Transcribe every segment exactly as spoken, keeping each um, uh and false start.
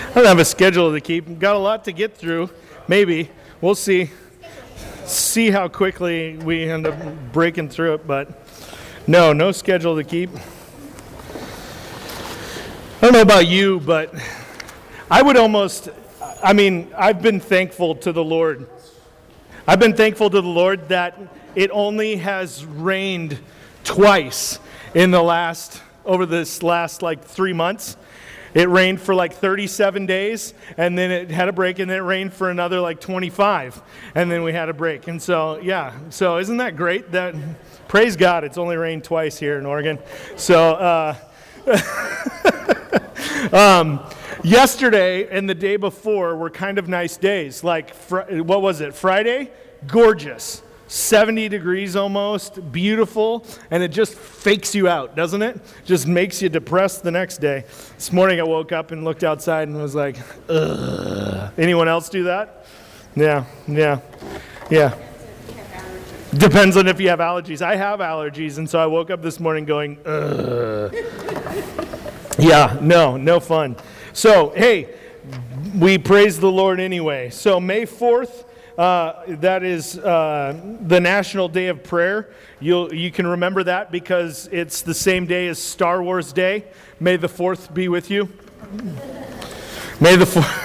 I don't have a schedule to keep. Got a lot to get through. Maybe. We'll see. See how quickly we end up breaking through it. But no, no schedule to keep. I don't know about you, but I would almost, I mean, I've been thankful to the Lord. I've been thankful to the Lord that it only has rained twice in the last, over this last like three months. It rained for like thirty-seven days, and then it had a break, and then it rained for another like twenty-five, and then we had a break. And so, yeah, so isn't that great? That praise God, it's only rained twice here in Oregon. So, uh, um, yesterday and the day before were kind of nice days. Like, fr- what was it, Friday? Gorgeous. seventy degrees almost, beautiful, and it just fakes you out, doesn't it? Just makes you depressed the next day. This morning I woke up and looked outside and was like, ugh. Anyone else do that? Yeah, yeah, yeah. Depends on if you have allergies. I have allergies, and so I woke up this morning going, ugh. Yeah, no, no fun. So, hey, we praise the Lord anyway. So May fourth, Uh, that is uh, the National Day of Prayer. You'll, you can remember that because it's the same day as Star Wars Day. May the fourth be with you. May the fourth.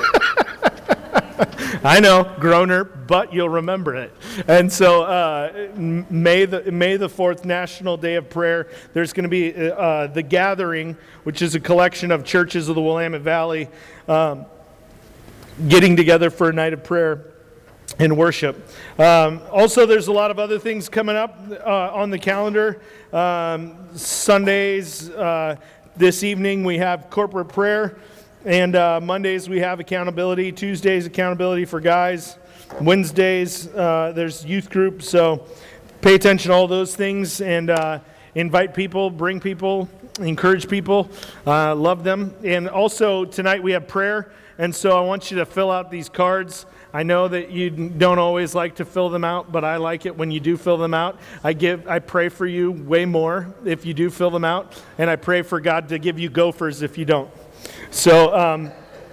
I know, groaner, but you'll remember it. And so uh, May the May the fourth, National Day of Prayer. There's going to be uh, the Gathering, which is a collection of churches of the Willamette Valley um, getting together for a night of prayer and worship. Um, also, there's a lot of other things coming up uh, on the calendar. Um, Sundays, uh, this evening, we have corporate prayer. And uh, Mondays, we have accountability. Tuesdays, accountability for guys. Wednesdays, uh, there's youth group. So pay attention to all those things and uh, invite people, bring people, encourage people, uh, love them. And also, tonight we have prayer. And so I want you to fill out these cards. I know that you don't always like to fill them out, but I like it when you do fill them out. I give, I pray for you way more if you do fill them out, and I pray for God to give you gophers if you don't. So, um,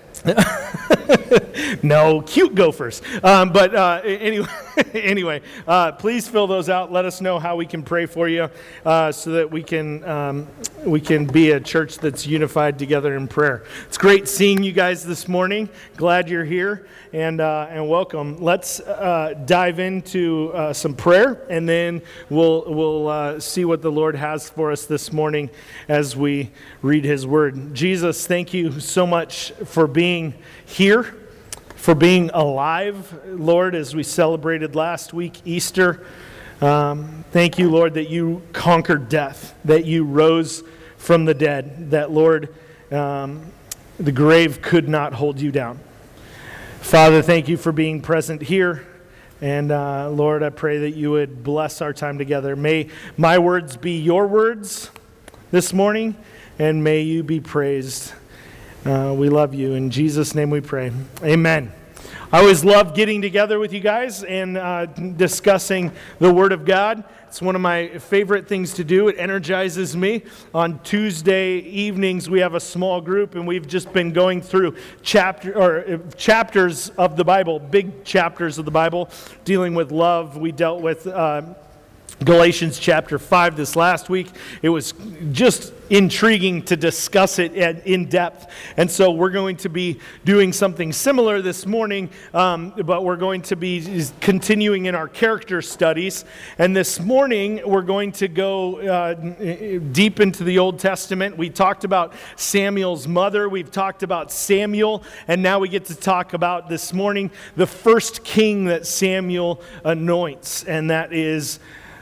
no, cute gophers. Um, but uh, anyway, anyway, uh, please fill those out. Let us know how we can pray for you, uh, so that we can um, we can be a church that's unified together in prayer. It's great seeing you guys this morning. Glad you're here, and uh, and welcome. Let's uh, dive into uh, some prayer, and then we'll we'll uh, see what the Lord has for us this morning as we read His Word. Jesus, thank you so much for being here, for being alive, Lord, as we celebrated last week, Easter. Um, thank you, Lord, that you conquered death, that you rose from the dead, that, Lord, um, the grave could not hold you down. Father, thank you for being present here. And uh, Lord, I pray that you would bless our time together. May my words be your words this morning, and may you be praised. Uh, we love you. In Jesus' name we pray. Amen. I always love getting together with you guys and uh, discussing the Word of God. It's one of my favorite things to do. It energizes me. On Tuesday evenings, we have a small group, and we've just been going through chapter or chapters of the Bible, big chapters of the Bible, dealing with love. We dealt with Uh, Galatians chapter five this last week. It was just intriguing to discuss it in depth. And so we're going to be doing something similar this morning, um, but we're going to be continuing in our character studies. And this morning we're going to go uh, deep into the Old Testament. We talked about Samuel's mother. We've talked about Samuel. And now we get to talk about this morning the first king that Samuel anoints, and that is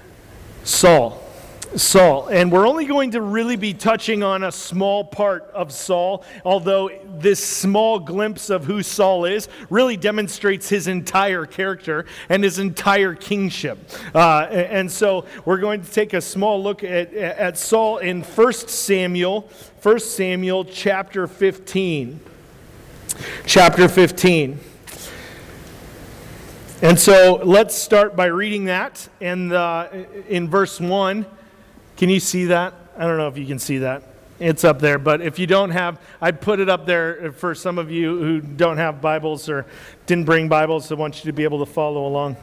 Saul. Saul. And we're only going to really be touching on a small part of Saul, although this small glimpse of who Saul is really demonstrates his entire character and his entire kingship. Uh, and so we're going to take a small look at, at Saul in First Samuel, First Samuel chapter fifteen. Chapter fifteen. And so let's start by reading that. And uh, in verse one, can you see that? I don't know if you can see that. It's up there, but if you don't have, I'd put it up there for some of you who don't have Bibles or didn't bring Bibles. I want you to be able to follow along.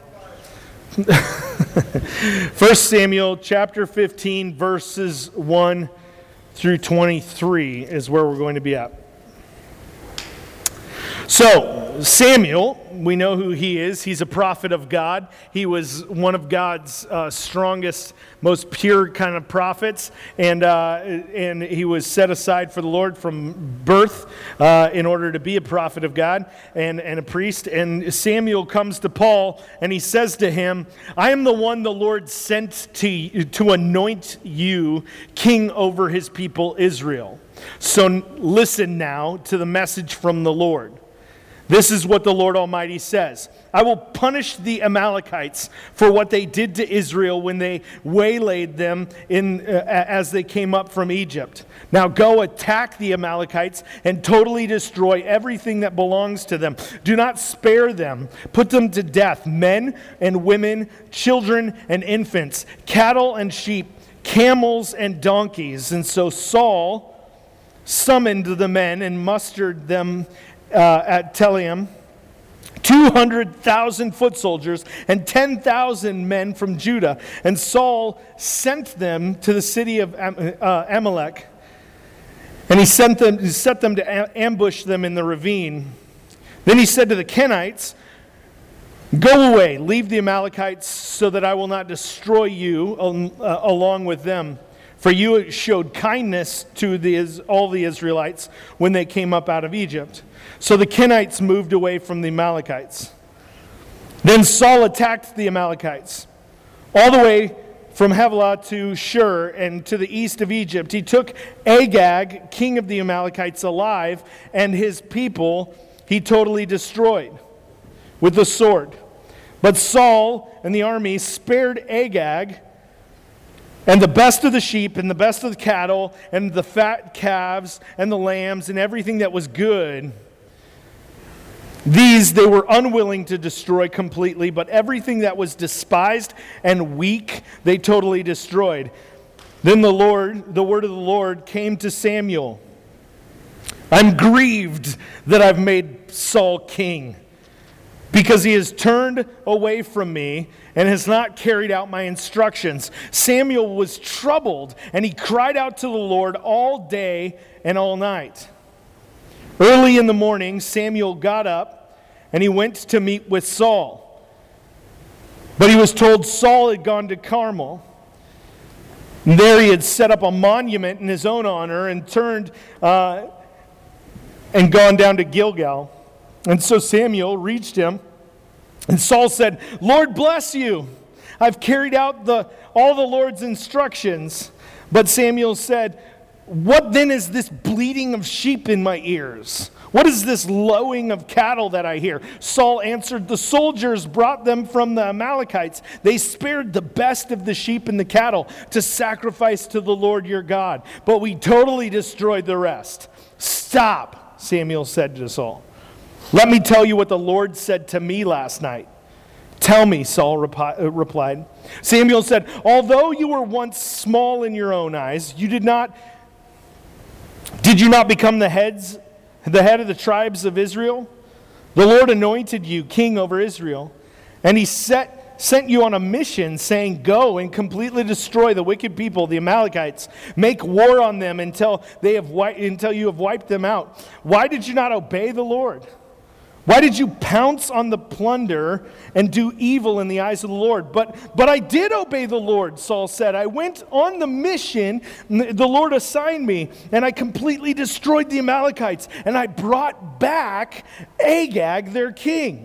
First Samuel chapter fifteen, verses one through twenty-three is where we're going to be at. So, Samuel, we know who he is. He's a prophet of God. He was one of God's uh, strongest, most pure kind of prophets, and uh, and he was set aside for the Lord from birth uh, in order to be a prophet of God and, and a priest. And Samuel comes to Paul, and he says to him, I am the one the Lord sent to, to anoint you king over his people Israel. So listen now to the message from the Lord. This is what the Lord Almighty says. I will punish the Amalekites for what they did to Israel when they waylaid them in, uh, as they came up from Egypt. Now go attack the Amalekites and totally destroy everything that belongs to them. Do not spare them. Put them to death, men and women, children and infants, cattle and sheep, camels and donkeys. And so Saul summoned the men and mustered them Uh, at Telaim, two hundred thousand foot soldiers and ten thousand men from Judah. And Saul sent them to the city of Am- uh, Amalek, and he sent them, he set them to a- ambush them in the ravine. Then he said to the Kenites, go away, leave the Amalekites so that I will not destroy you um, uh, along with them. For you showed kindness to the, all the Israelites when they came up out of Egypt. So the Kenites moved away from the Amalekites. Then Saul attacked the Amalekites all the way from Havilah to Shur and to the east of Egypt. He took Agag, king of the Amalekites, alive, and his people he totally destroyed with the sword. But Saul and the army spared Agag, and the best of the sheep, and the best of the cattle, and the fat calves, and the lambs, and everything that was good. These they were unwilling to destroy completely, but everything that was despised and weak, they totally destroyed. Then the Lord, the word of the Lord came to Samuel. I'm grieved that I've made Saul king, because he has turned away from me and has not carried out my instructions. Samuel was troubled, and he cried out to the Lord all day and all night. Early in the morning, Samuel got up, and he went to meet with Saul. But he was told Saul had gone to Carmel. And there he had set up a monument in his own honor and turned uh, and gone down to Gilgal. And so Samuel reached him, and Saul said, Lord bless you. I've carried out the all the Lord's instructions. But Samuel said, what then is this bleating of sheep in my ears? What is this lowing of cattle that I hear? Saul answered, the soldiers brought them from the Amalekites. They spared the best of the sheep and the cattle to sacrifice to the Lord your God. But we totally destroyed the rest. Stop, Samuel said to Saul. Let me tell you what the Lord said to me last night. Tell me, Saul replied. Samuel said, although you were once small in your own eyes, you did not, did you not become the heads, the head of the tribes of Israel? The Lord anointed you king over Israel, and he set, sent you on a mission saying, go and completely destroy the wicked people, the Amalekites. Make war on them until, they have wi- until you have wiped them out. Why did you not obey the Lord? Why did you pounce on the plunder and do evil in the eyes of the Lord? But but I did obey the Lord, Saul said. I went on the mission the Lord assigned me, and I completely destroyed the Amalekites, and I brought back Agag, their king.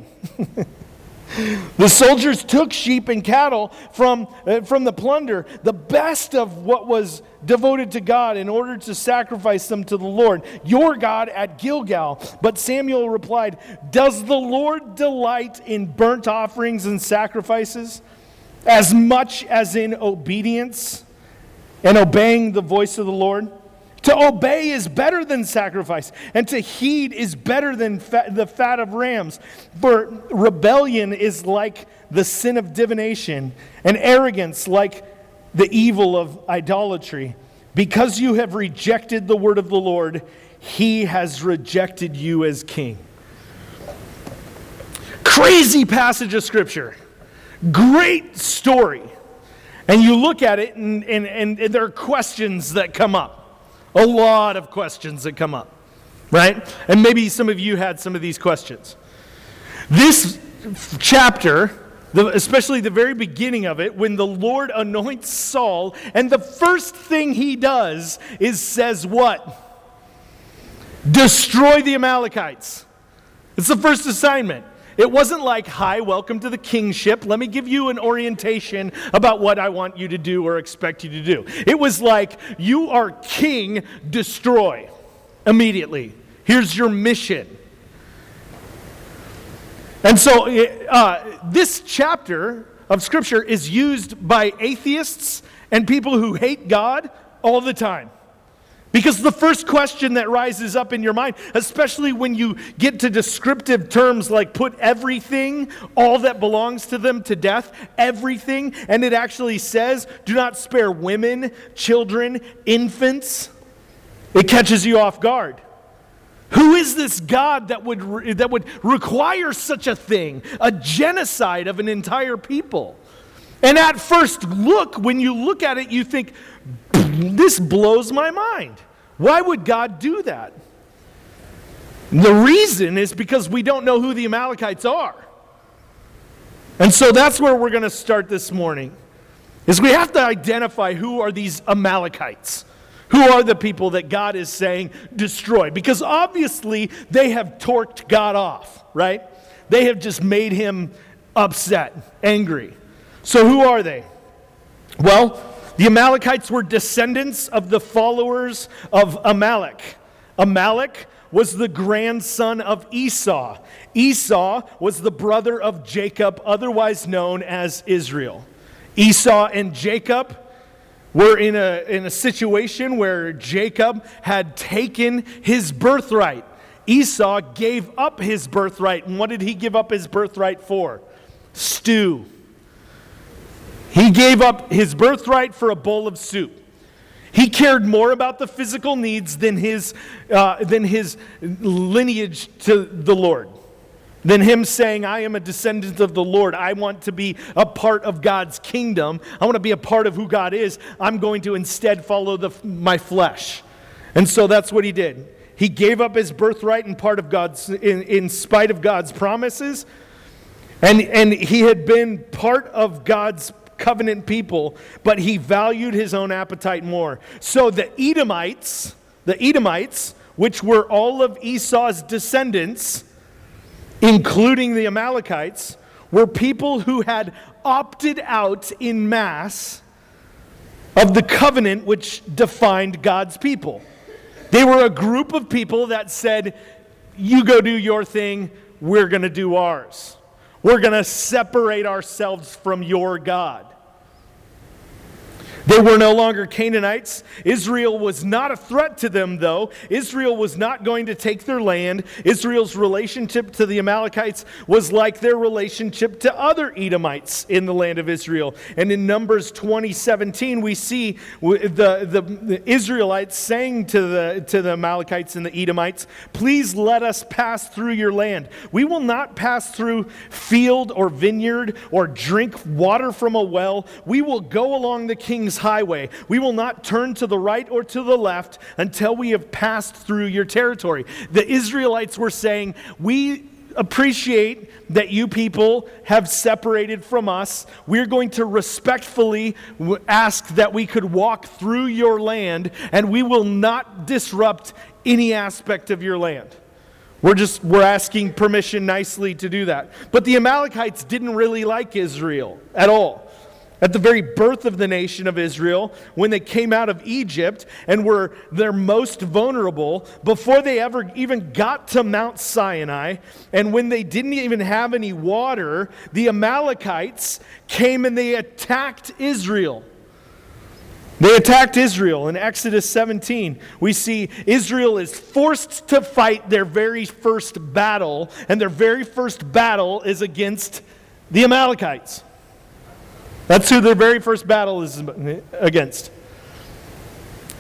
The soldiers took sheep and cattle from, uh, from the plunder, the best of what was devoted to God, in order to sacrifice them to the Lord, your God, at Gilgal. But Samuel replied, does the Lord delight in burnt offerings and sacrifices as much as in obedience and obeying the voice of the Lord? To obey is better than sacrifice, and to heed is better than fat, the fat of rams. For rebellion is like the sin of divination, and arrogance like the evil of idolatry. Because you have rejected the word of the Lord, he has rejected you as king. Crazy passage of Scripture. Great story. And you look at it, and, and, and there are questions that come up. A lot of questions that come up, right? And maybe some of you had some of these questions. This chapter, the, especially the very beginning of it, when the Lord anoints Saul, and the first thing he does is says what? Destroy the Amalekites. It's the first assignment. It wasn't like, hi, welcome to the kingship. Let me give you an orientation about what I want you to do or expect you to do. It was like, you are king, destroy immediately. Here's your mission. And so uh, this chapter of Scripture is used by atheists and people who hate God all the time. Because the first question that rises up in your mind, especially when you get to descriptive terms like put everything, all that belongs to them to death, everything, and it actually says, do not spare women, children, infants, it catches you off guard. Who is this God that would re- that would require such a thing, a genocide of an entire people? And at first look, when you look at it, you think, this blows my mind. Why would God do that? The reason is because we don't know who the Amalekites are. And so that's where we're going to start this morning, is we have to identify who are these Amalekites. Who are the people that God is saying destroy? Because obviously they have torqued God off, right? They have just made him upset, angry. So who are they? Well, the Amalekites were descendants of the followers of Amalek. Amalek was the grandson of Esau. Esau was the brother of Jacob, otherwise known as Israel. Esau and Jacob were in a, in a situation where Jacob had taken his birthright. Esau gave up his birthright. And what did he give up his birthright for? Stew. He gave up his birthright for a bowl of soup. He cared more about the physical needs than his, uh, than his lineage to the Lord. Than him saying, I am a descendant of the Lord. I want to be a part of God's kingdom. I want to be a part of who God is. I'm going to instead follow the, my flesh. And so that's what he did. He gave up his birthright and part of God's, in, in spite of God's promises. And, and he had been part of God's covenant people, but he valued his own appetite more. So the Edomites, the Edomites, which were all of Esau's descendants, including the Amalekites, were people who had opted out in mass of the covenant which defined God's people. They were a group of people that said, you go do your thing, we're going to do ours. We're going to separate ourselves from your God. They were no longer Canaanites. Israel was not a threat to them, though. Israel was not going to take their land. Israel's relationship to the Amalekites was like their relationship to other Edomites in the land of Israel. And in Numbers twenty seventeen, we see the, the, the Israelites saying to the, to the Amalekites and the Edomites, please let us pass through your land. We will not pass through field or vineyard or drink water from a well. We will go along the king's highway. We will not turn to the right or to the left until we have passed through your territory. The Israelites were saying, we appreciate that you people have separated from us. We're going to respectfully ask that we could walk through your land, and we will not disrupt any aspect of your land. We're just, we're asking permission nicely to do that. But the Amalekites didn't really like Israel at all. At the very birth of the nation of Israel, when they came out of Egypt and were their most vulnerable, before they ever even got to Mount Sinai, and when they didn't even have any water, the Amalekites came and they attacked Israel. They attacked Israel. In Exodus seventeen, we see Israel is forced to fight their very first battle, and their very first battle is against the Amalekites. That's who their very first battle is against.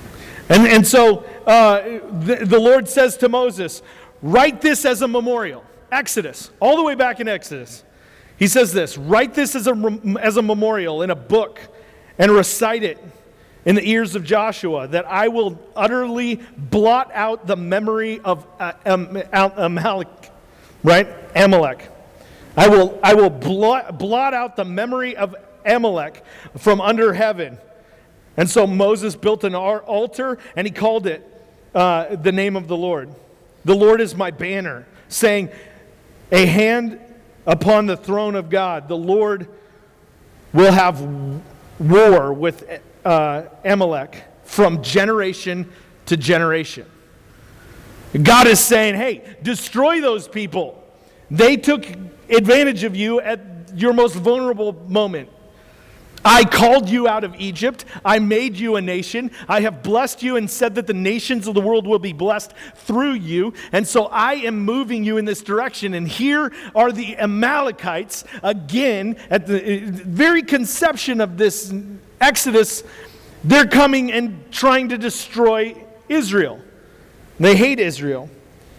And, and so uh, the, the Lord says to Moses, write this as a memorial. Exodus, all the way back in Exodus. He says this, write this as a, as a memorial in a book and recite it in the ears of Joshua, that I will utterly blot out the memory of uh, um, Amalek, right? Amalek. I will, I will blot, blot out the memory of Amalek from under heaven. And so Moses built an altar, and he called it uh, the name of the Lord. The Lord is my banner, saying, a hand upon the throne of God. The Lord will have war with uh, Amalek from generation to generation. God is saying, hey, destroy those people. They took advantage of you at your most vulnerable moment. I called you out of Egypt. I made you a nation. I have blessed you and said that the nations of the world will be blessed through you. And so I am moving you in this direction. And here are the Amalekites, again, at the very conception of this Exodus. They're coming and trying to destroy Israel. They hate Israel.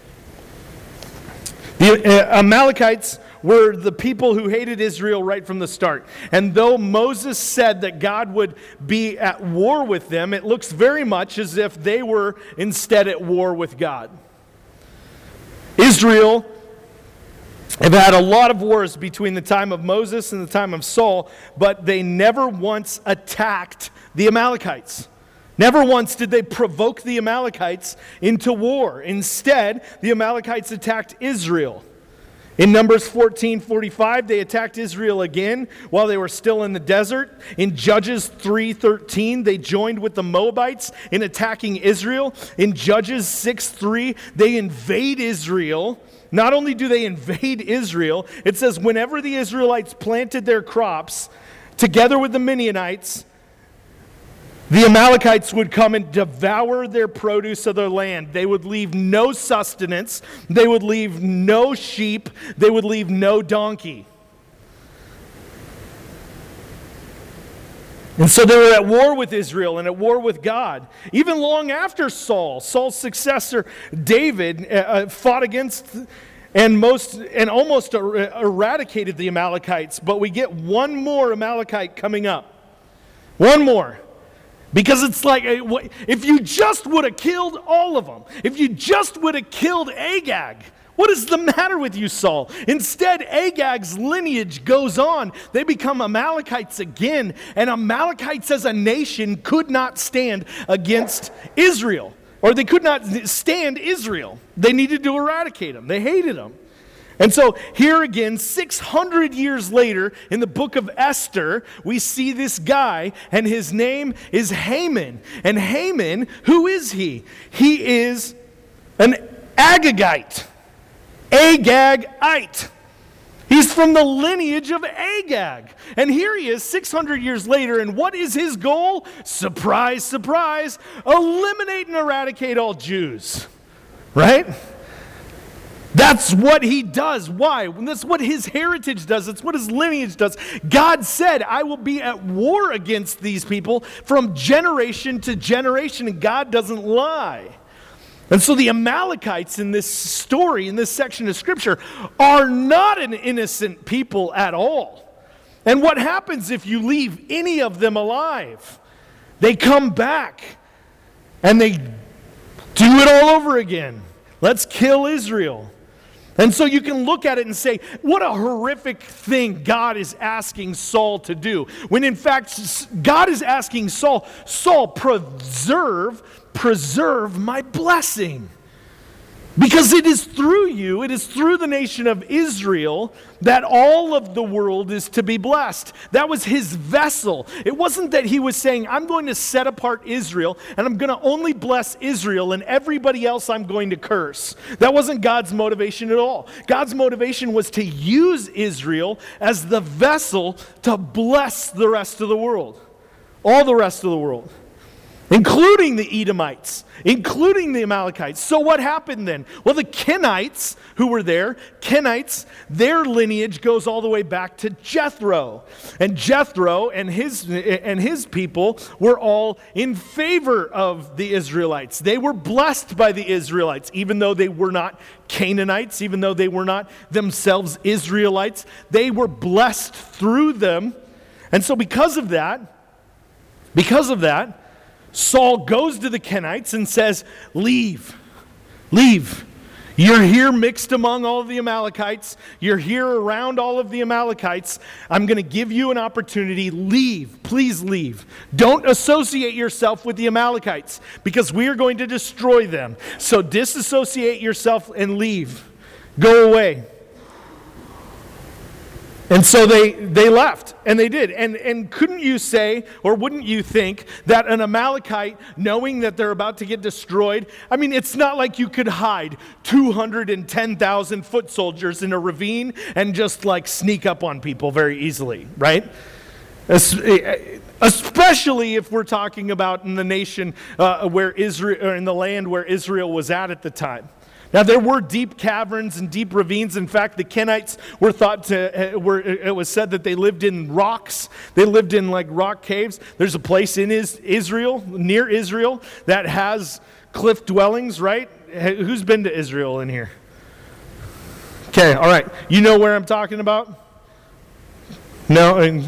The uh, Amalekites were the people who hated Israel right from the start. And though Moses said that God would be at war with them, it looks very much as if they were instead at war with God. Israel have had a lot of wars between the time of Moses and the time of Saul, but they never once attacked the Amalekites. Never once did they provoke the Amalekites into war. Instead, the Amalekites attacked Israel. In Numbers fourteen forty-five, they attacked Israel again while they were still in the desert. In Judges three thirteen, they joined with the Moabites in attacking Israel. In Judges six three, they invade Israel. Not only do they invade Israel, it says whenever the Israelites planted their crops together with the Midianites, the Amalekites would come and devour their produce of their land. They would leave no sustenance. They would leave no sheep. They would leave no donkey. And so they were at war with Israel and at war with God. Even long after Saul, Saul's successor David uh, fought against and most and almost er- eradicated the Amalekites. But we get one more Amalekite coming up. One more. Because it's like, if you just would have killed all of them, if you just would have killed Agag, what is the matter with you, Saul? Instead, Agag's lineage goes on. They become Amalekites again, and Amalekites as a nation could not stand against Israel, or they could not stand Israel. They needed to eradicate them. They hated them. And so here again, six hundred years later, in the book of Esther, we see this guy, and his name is Haman. And Haman, who is he? He is an Agagite. Agagite. He's from the lineage of Agag. And here he is six hundred years later, and what is his goal? Surprise, surprise, eliminate and eradicate all Jews. Right? That's what he does. Why? That's what his heritage does. It's what his lineage does. God said, I will be at war against these people from generation to generation, and God doesn't lie. And so the Amalekites in this story, in this section of Scripture, are not an innocent people at all. And what happens if you leave any of them alive? They come back, and they do it all over again. Let's kill Israel. And so you can look at it and say, what a horrific thing God is asking Saul to do. When in fact, God is asking Saul, Saul, preserve, preserve my blessing. Because it is through you, it is through the nation of Israel that all of the world is to be blessed. That was his vessel. It wasn't that he was saying, I'm going to set apart Israel and I'm going to only bless Israel and everybody else I'm going to curse. That wasn't God's motivation at all. God's motivation was to use Israel as the vessel to bless the rest of the world. All the rest of the world. including the Edomites, including the Amalekites. So what happened then? Well, the Kenites who were there, Kenites, their lineage goes all the way back to Jethro. And Jethro and his and his people were all in favor of the Israelites. They were blessed by the Israelites, even though they were not Canaanites, even though they were not themselves Israelites. They were blessed through them. And so because of that, because of that, Saul goes to the Kenites and says, leave, leave. You're here mixed among all of the Amalekites. You're here around all of the Amalekites. I'm going to give you an opportunity. Leave. Please leave. Don't associate yourself with the Amalekites because we are going to destroy them. So disassociate yourself and leave. Go away. And so they, they left, and they did. And, and couldn't you say, or wouldn't you think, that an Amalekite, knowing that they're about to get destroyed, I mean, it's not like you could hide two hundred ten thousand foot soldiers in a ravine and just like sneak up on people very easily, right? Especially if we're talking about in the nation uh, where Israel, or in the land where Israel was at at the time. Now, there were deep caverns and deep ravines. In fact, the Kenites were thought to, uh, were, it was said that they lived in rocks. They lived in like rock caves. There's a place in is, Israel, near Israel, that has cliff dwellings, right? Who's been to Israel in here? Okay, all right. You know where I'm talking about? No? And,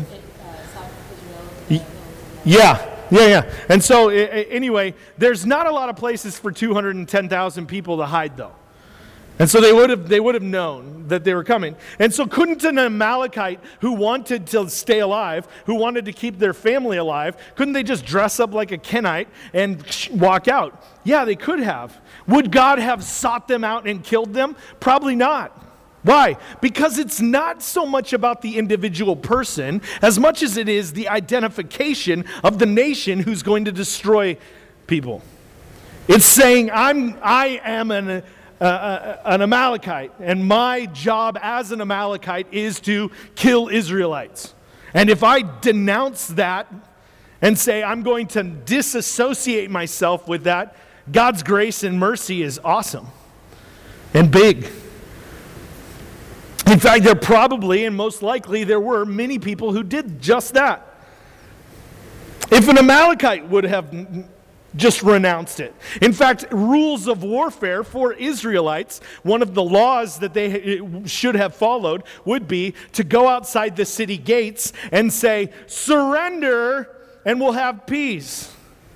yeah. Yeah, yeah. And so, anyway, there's not a lot of places for two hundred ten thousand people to hide, though. And so they would have they would have known that they were coming. And so couldn't an Amalekite who wanted to stay alive, who wanted to keep their family alive, couldn't they just dress up like a Kenite and walk out? Yeah, they could have. Would God have sought them out and killed them? Probably not. Why? Because it's not so much about the individual person as much as it is the identification of the nation who's going to destroy people. It's saying, I'm, I am an, uh, uh, an Amalekite, and my job as an Amalekite is to kill Israelites. And if I denounce that and say I'm going to disassociate myself with that, God's grace and mercy is awesome and big. In fact, there probably, and most likely, there were many people who did just that. If an Amalekite would have just renounced it. In fact, rules of warfare for Israelites, one of the laws that they should have followed would be to go outside the city gates and say, surrender and we'll have peace.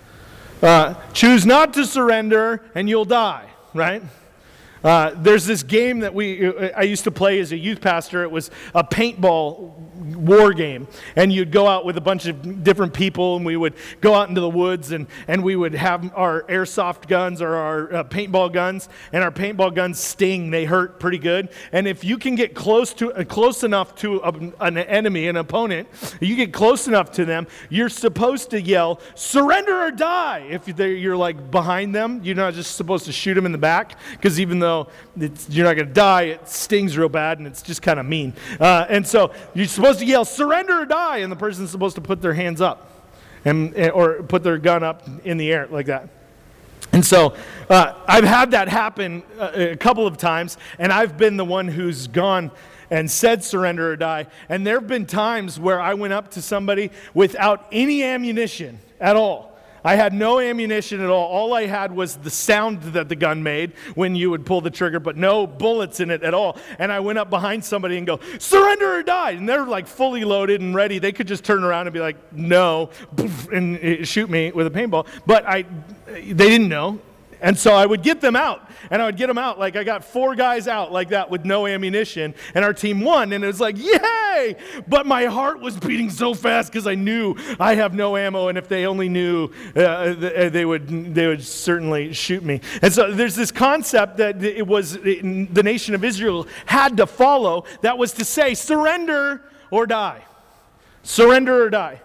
Uh, choose not to surrender and you'll die, right? Uh, there's this game that we I used to play as a youth pastor. It was a paintball war game. And you'd go out with a bunch of different people, and we would go out into the woods, and, and we would have our airsoft guns or our uh, paintball guns, and our paintball guns sting. They hurt pretty good. And if you can get close to uh, close enough to a, an enemy, an opponent, you get close enough to them, you're supposed to yell, surrender or die. If you're like behind them, you're not just supposed to shoot them in the back, because even though It's, you're not going to die, it stings real bad, and it's just kind of mean. Uh, and so you're supposed to yell, surrender or die, and the person's supposed to put their hands up and or put their gun up in the air like that. And so uh, I've had that happen a, a couple of times, and I've been the one who's gone and said surrender or die. And there have been times where I went up to somebody without any ammunition at all. I had no ammunition at all. All I had was the sound that the gun made when you would pull the trigger, but no bullets in it at all. And I went up behind somebody and go, surrender or die. And they're like fully loaded and ready. They could just turn around and be like, no, and shoot me with a paintball. But I, they didn't know. And so I would get them out, and I would get them out. Like I got four guys out like that with no ammunition, and our team won, and it was like, yay! But my heart was beating so fast because I knew I have no ammo, and if they only knew, uh, they would they would certainly shoot me. And so there's this concept that it was the nation of Israel had to follow, that was to say, surrender or die. Surrender or die.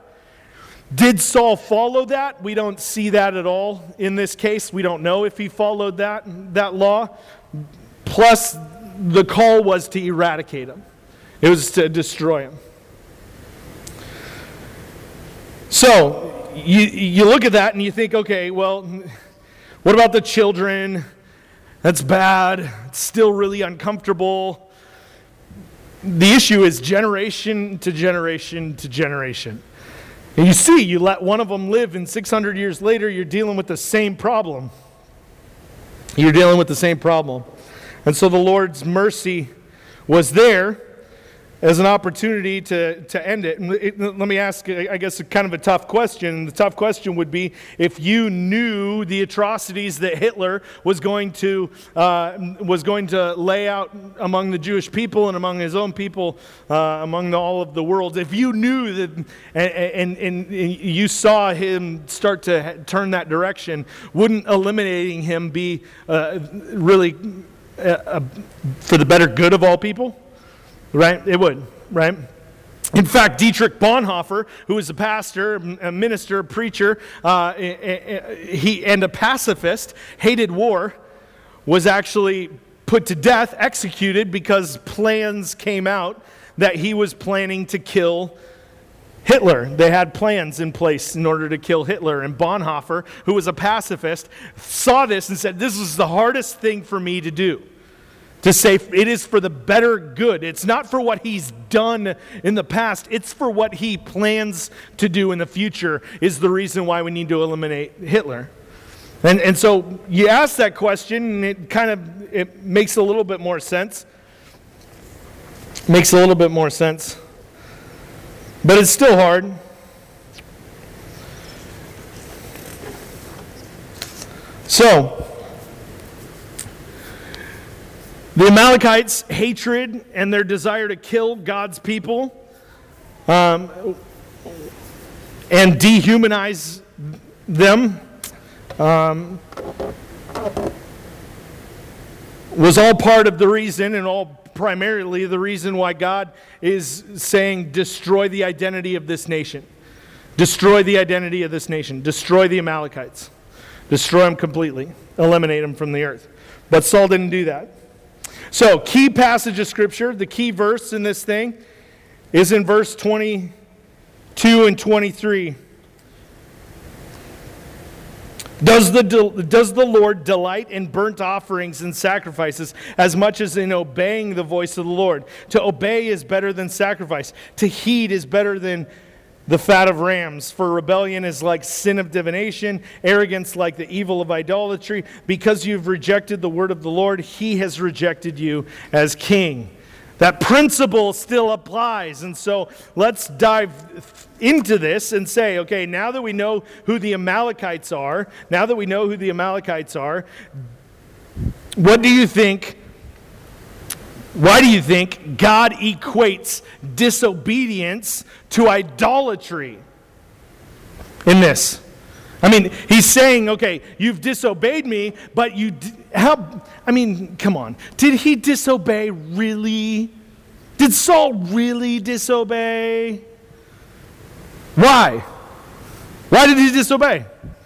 Did Saul follow that? We don't see that at all in this case. We don't know if he followed that, that law. Plus, the call was to eradicate him. It was to destroy him. So, you, you look at that and you think, okay, well, what about the children? That's bad. It's still really uncomfortable. The issue is generation to generation to generation. And you see, you let one of them live, and six hundred years later, you're dealing with the same problem. You're dealing with the same problem. And so the Lord's mercy was there as an opportunity to, to end it. And it, let me ask, I guess, kind of a tough question. The tough question would be, if you knew the atrocities that Hitler was going to uh, was going to lay out among the Jewish people and among his own people, uh, among the, all of the world, if you knew that and, and, and you saw him start to turn that direction, wouldn't eliminating him be uh, really uh, uh, for the better good of all people? Right? It would, right? In fact, Dietrich Bonhoeffer, who was a pastor, a minister, a preacher, uh, he, and a pacifist, hated war, was actually put to death, executed, because plans came out that he was planning to kill Hitler. They had plans in place in order to kill Hitler. And Bonhoeffer, who was a pacifist, saw this and said, this is the hardest thing for me to do. To say it is for the better good. It's not for what he's done in the past. It's for what he plans to do in the future is the reason why we need to eliminate Hitler. And and so you ask that question, and it kind of it makes a little bit more sense. Makes a little bit more sense. But it's still hard. So, the Amalekites' hatred and their desire to kill God's people um, and dehumanize them um, was all part of the reason, and all primarily the reason why God is saying, destroy the identity of this nation. Destroy the identity of this nation. Destroy the Amalekites. Destroy them completely. Eliminate them from the earth. But Saul didn't do that. So, key passage of Scripture, the key verse in this thing is in verse twenty-two and twenty-three. Does the, does the Lord delight in burnt offerings and sacrifices as much as in obeying the voice of the Lord? To obey is better than sacrifice. To heed is better than the fat of rams. For rebellion is like sin of divination, arrogance like the evil of idolatry. Because you've rejected the word of the Lord, he has rejected you as king. That principle still applies. And so let's dive into this and say, okay, now that we know who the Amalekites are, now that we know who the Amalekites are, what do you think? Why do you think God equates disobedience to idolatry in this? I mean, he's saying, okay, you've disobeyed me, but you, how, I mean, come on. Did he disobey really? Did Saul really disobey? Why? Why did he disobey?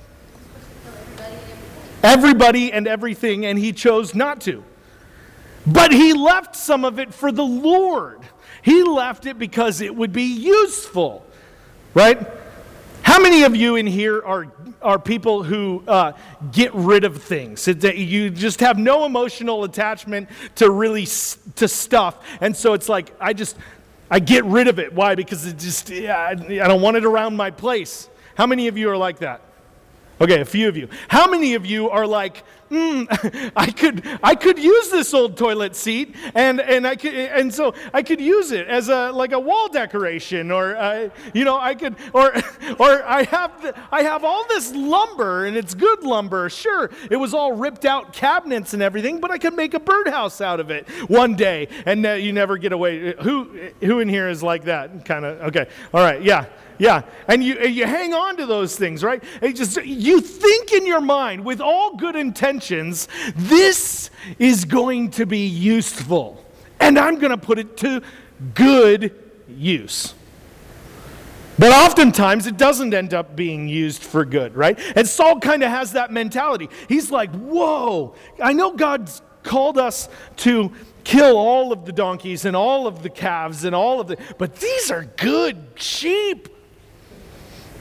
Everybody and everything, and he chose not to. But he left some of it for the Lord. He left it because it would be useful, right? How many of you in here are, are people who uh, get rid of things? It, you just have no emotional attachment to really to stuff, and so it's like I just I get rid of it. Why? Because it just yeah, I don't want it around my place. How many of you are like that? Okay, a few of you. How many of you are like, mm, I could I could use this old toilet seat, and and I could and so I could use it as a like a wall decoration, or uh, you know I could or or I have the, I have all this lumber, and it's good lumber. Sure, it was all ripped out cabinets and everything, but I could make a birdhouse out of it one day, and uh, you never get away. Who who in here is like that? Kind of okay. All right, yeah. Yeah, and you you hang on to those things, right? It just you think in your mind with all good intentions, this is going to be useful, and I'm going to put it to good use. But oftentimes it doesn't end up being used for good, right? And Saul kind of has that mentality. He's like, whoa, I know God's called us to kill all of the donkeys and all of the calves and all of the, but these are good sheep.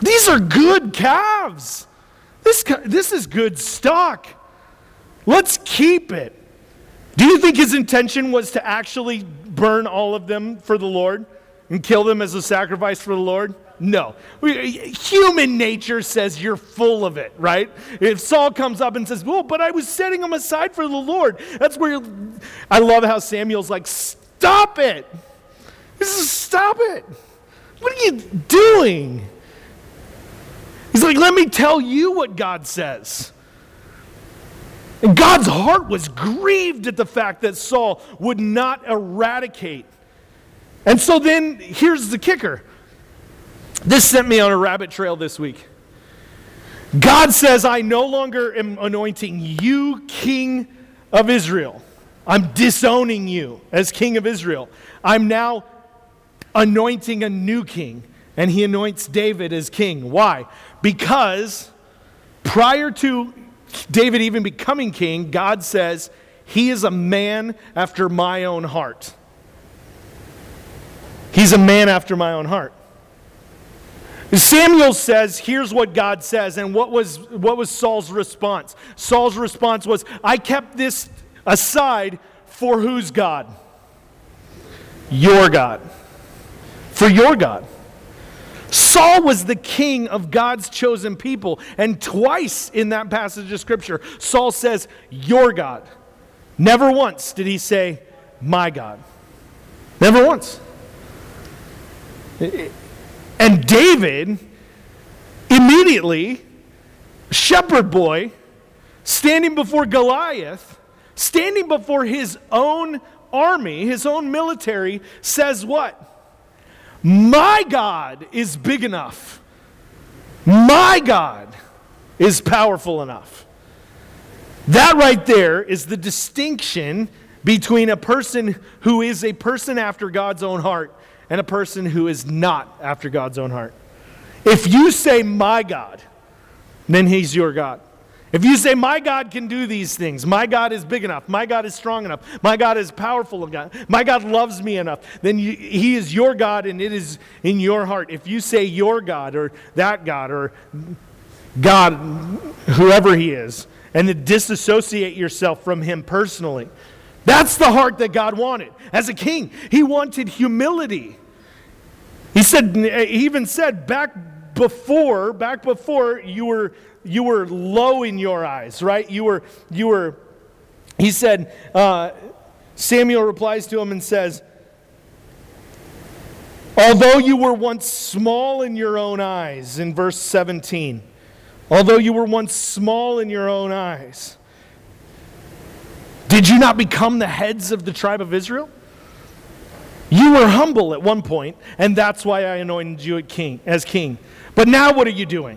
These are good calves. This, this is good stock. Let's keep it. Do you think his intention was to actually burn all of them for the Lord and kill them as a sacrifice for the Lord? No. Human nature says you're full of it, right? If Saul comes up and says, well, but I was setting them aside for the Lord. That's where you're, I love how Samuel's like, stop it. This is, stop it. What are you doing? He's like, let me tell you what God says. And God's heart was grieved at the fact that Saul would not eradicate. And so then, here's the kicker. This sent me on a rabbit trail this week. God says, I no longer am anointing you king of Israel. I'm disowning you as king of Israel. I'm now anointing a new king. And he anoints David as king. Why? Because prior to David even becoming king, God says, he is a man after my own heart. He's a man after my own heart. Samuel says, here's what God says. And what was, what was Saul's response? Saul's response was, I kept this aside for whose God? Your God. For your God. Saul was the king of God's chosen people. And twice in that passage of Scripture, Saul says, your God. Never once did he say, my God. Never once. And David, immediately, shepherd boy, standing before Goliath, standing before his own army, his own military, says what? My God is big enough. My God is powerful enough. That right there is the distinction between a person who is a person after God's own heart and a person who is not after God's own heart. If you say, my God, then he's your God. If you say, my God can do these things, my God is big enough, my God is strong enough, my God is powerful enough, my God loves me enough, then you, he is your God and it is in your heart. If you say your God or that God or God, whoever he is, and then disassociate yourself from him personally, that's the heart that God wanted. As a king, he wanted humility. He said, he even said back before, back before you were you were low in your eyes, right? You were, you were, he said, uh, Samuel replies to him and says, although you were once small in your own eyes, in verse seventeen, although you were once small in your own eyes, did you not become the heads of the tribe of Israel? You were humble at one point, and that's why I anointed you king, as king. But now what are you doing?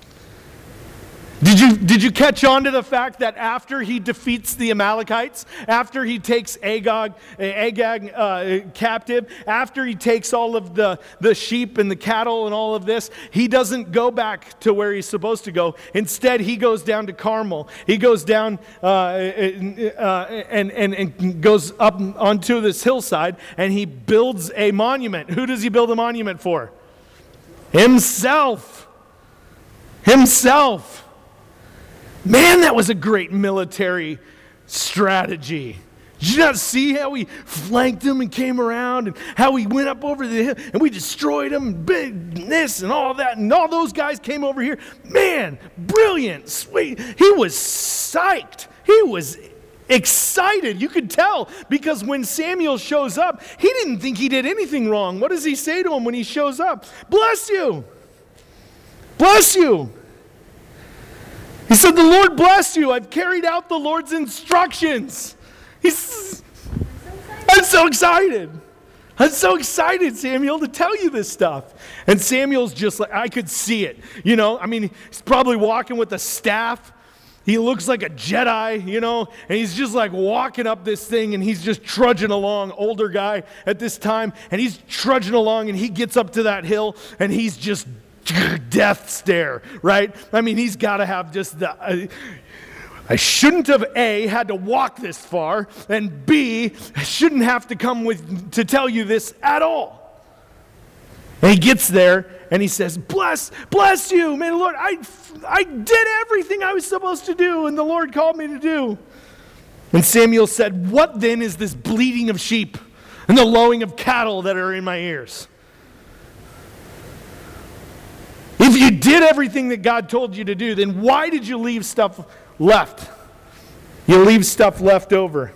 Did you, did you catch on to the fact that after he defeats the Amalekites, after he takes Agag, Agag uh, captive, after he takes all of the, the sheep and the cattle and all of this, he doesn't go back to where he's supposed to go. Instead, he goes down to Carmel. He goes down uh, uh, and, and, and goes up onto this hillside, and he builds a monument. Who does he build a monument for? Himself. Himself. Man, that was a great military strategy. Did you not see how we flanked them and came around and how we went up over the hill and we destroyed them and big this and all that and all those guys came over here? Man, brilliant, sweet. He was psyched. He was excited. You could tell because when Samuel shows up, he didn't think he did anything wrong. What does he say to him when he shows up? Bless you. Bless you. He said, the Lord bless you. I've carried out the Lord's instructions. He's, I'm so excited. I'm so excited, Samuel, to tell you this stuff. And Samuel's just like, I could see it. You know, I mean, he's probably walking with a staff. He looks like a Jedi, you know, and he's just like walking up this thing and he's just trudging along, older guy at this time, and he's trudging along and he gets up to that hill and he's just death stare, right? I mean, he's got to have just the, uh, I shouldn't have A, had to walk this far, and B, I shouldn't have to come with to tell you this at all. And he gets there and he says, bless, bless you. May the Lord, I, I did everything I was supposed to do and the Lord called me to do. And Samuel said, what then is this bleating of sheep and the lowing of cattle that are in my ears? If you did everything that God told you to do, then why did you leave stuff left? You leave stuff left over.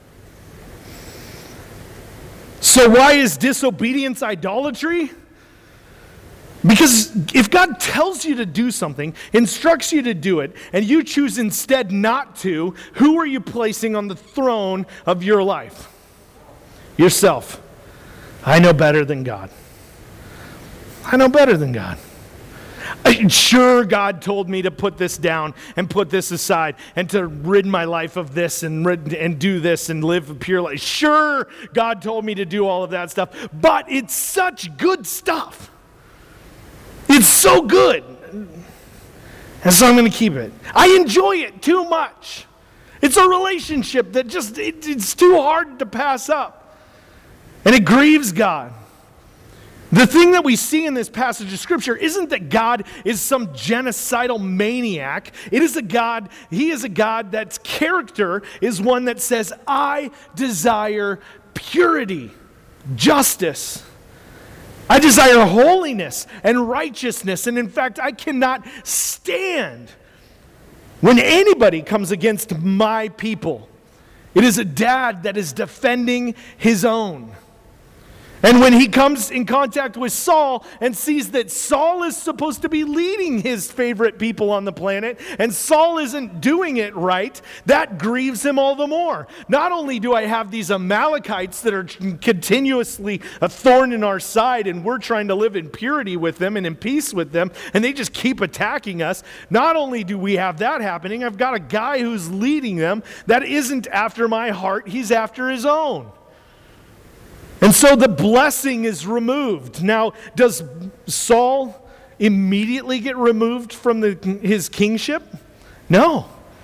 So why is disobedience idolatry? Because if God tells you to do something, instructs you to do it, and you choose instead not to, who are you placing on the throne of your life? Yourself. I know better than God. I know better than God. Sure, God told me to put this down and put this aside and to rid my life of this and rid, and do this and live a pure life. Sure, God told me to do all of that stuff, but it's such good stuff. It's so good. And so I'm going to keep it. I enjoy it too much. It's a relationship that just, it, it's too hard to pass up. And it grieves God. The thing that we see in this passage of Scripture isn't that God is some genocidal maniac. It is a God, He is a God that's character is one that says, I desire purity, justice. I desire holiness and righteousness. And in fact, I cannot stand when anybody comes against my people. It is a dad that is defending his own. And when he comes in contact with Saul and sees that Saul is supposed to be leading his favorite people on the planet, and Saul isn't doing it right, that grieves him all the more. Not only do I have these Amalekites that are continuously a thorn in our side, and we're trying to live in purity with them and in peace with them, and they just keep attacking us, not only do we have that happening, I've got a guy who's leading them that isn't after my heart, he's after his own. And so the blessing is removed. Now, does Saul immediately get removed from the, his kingship? No.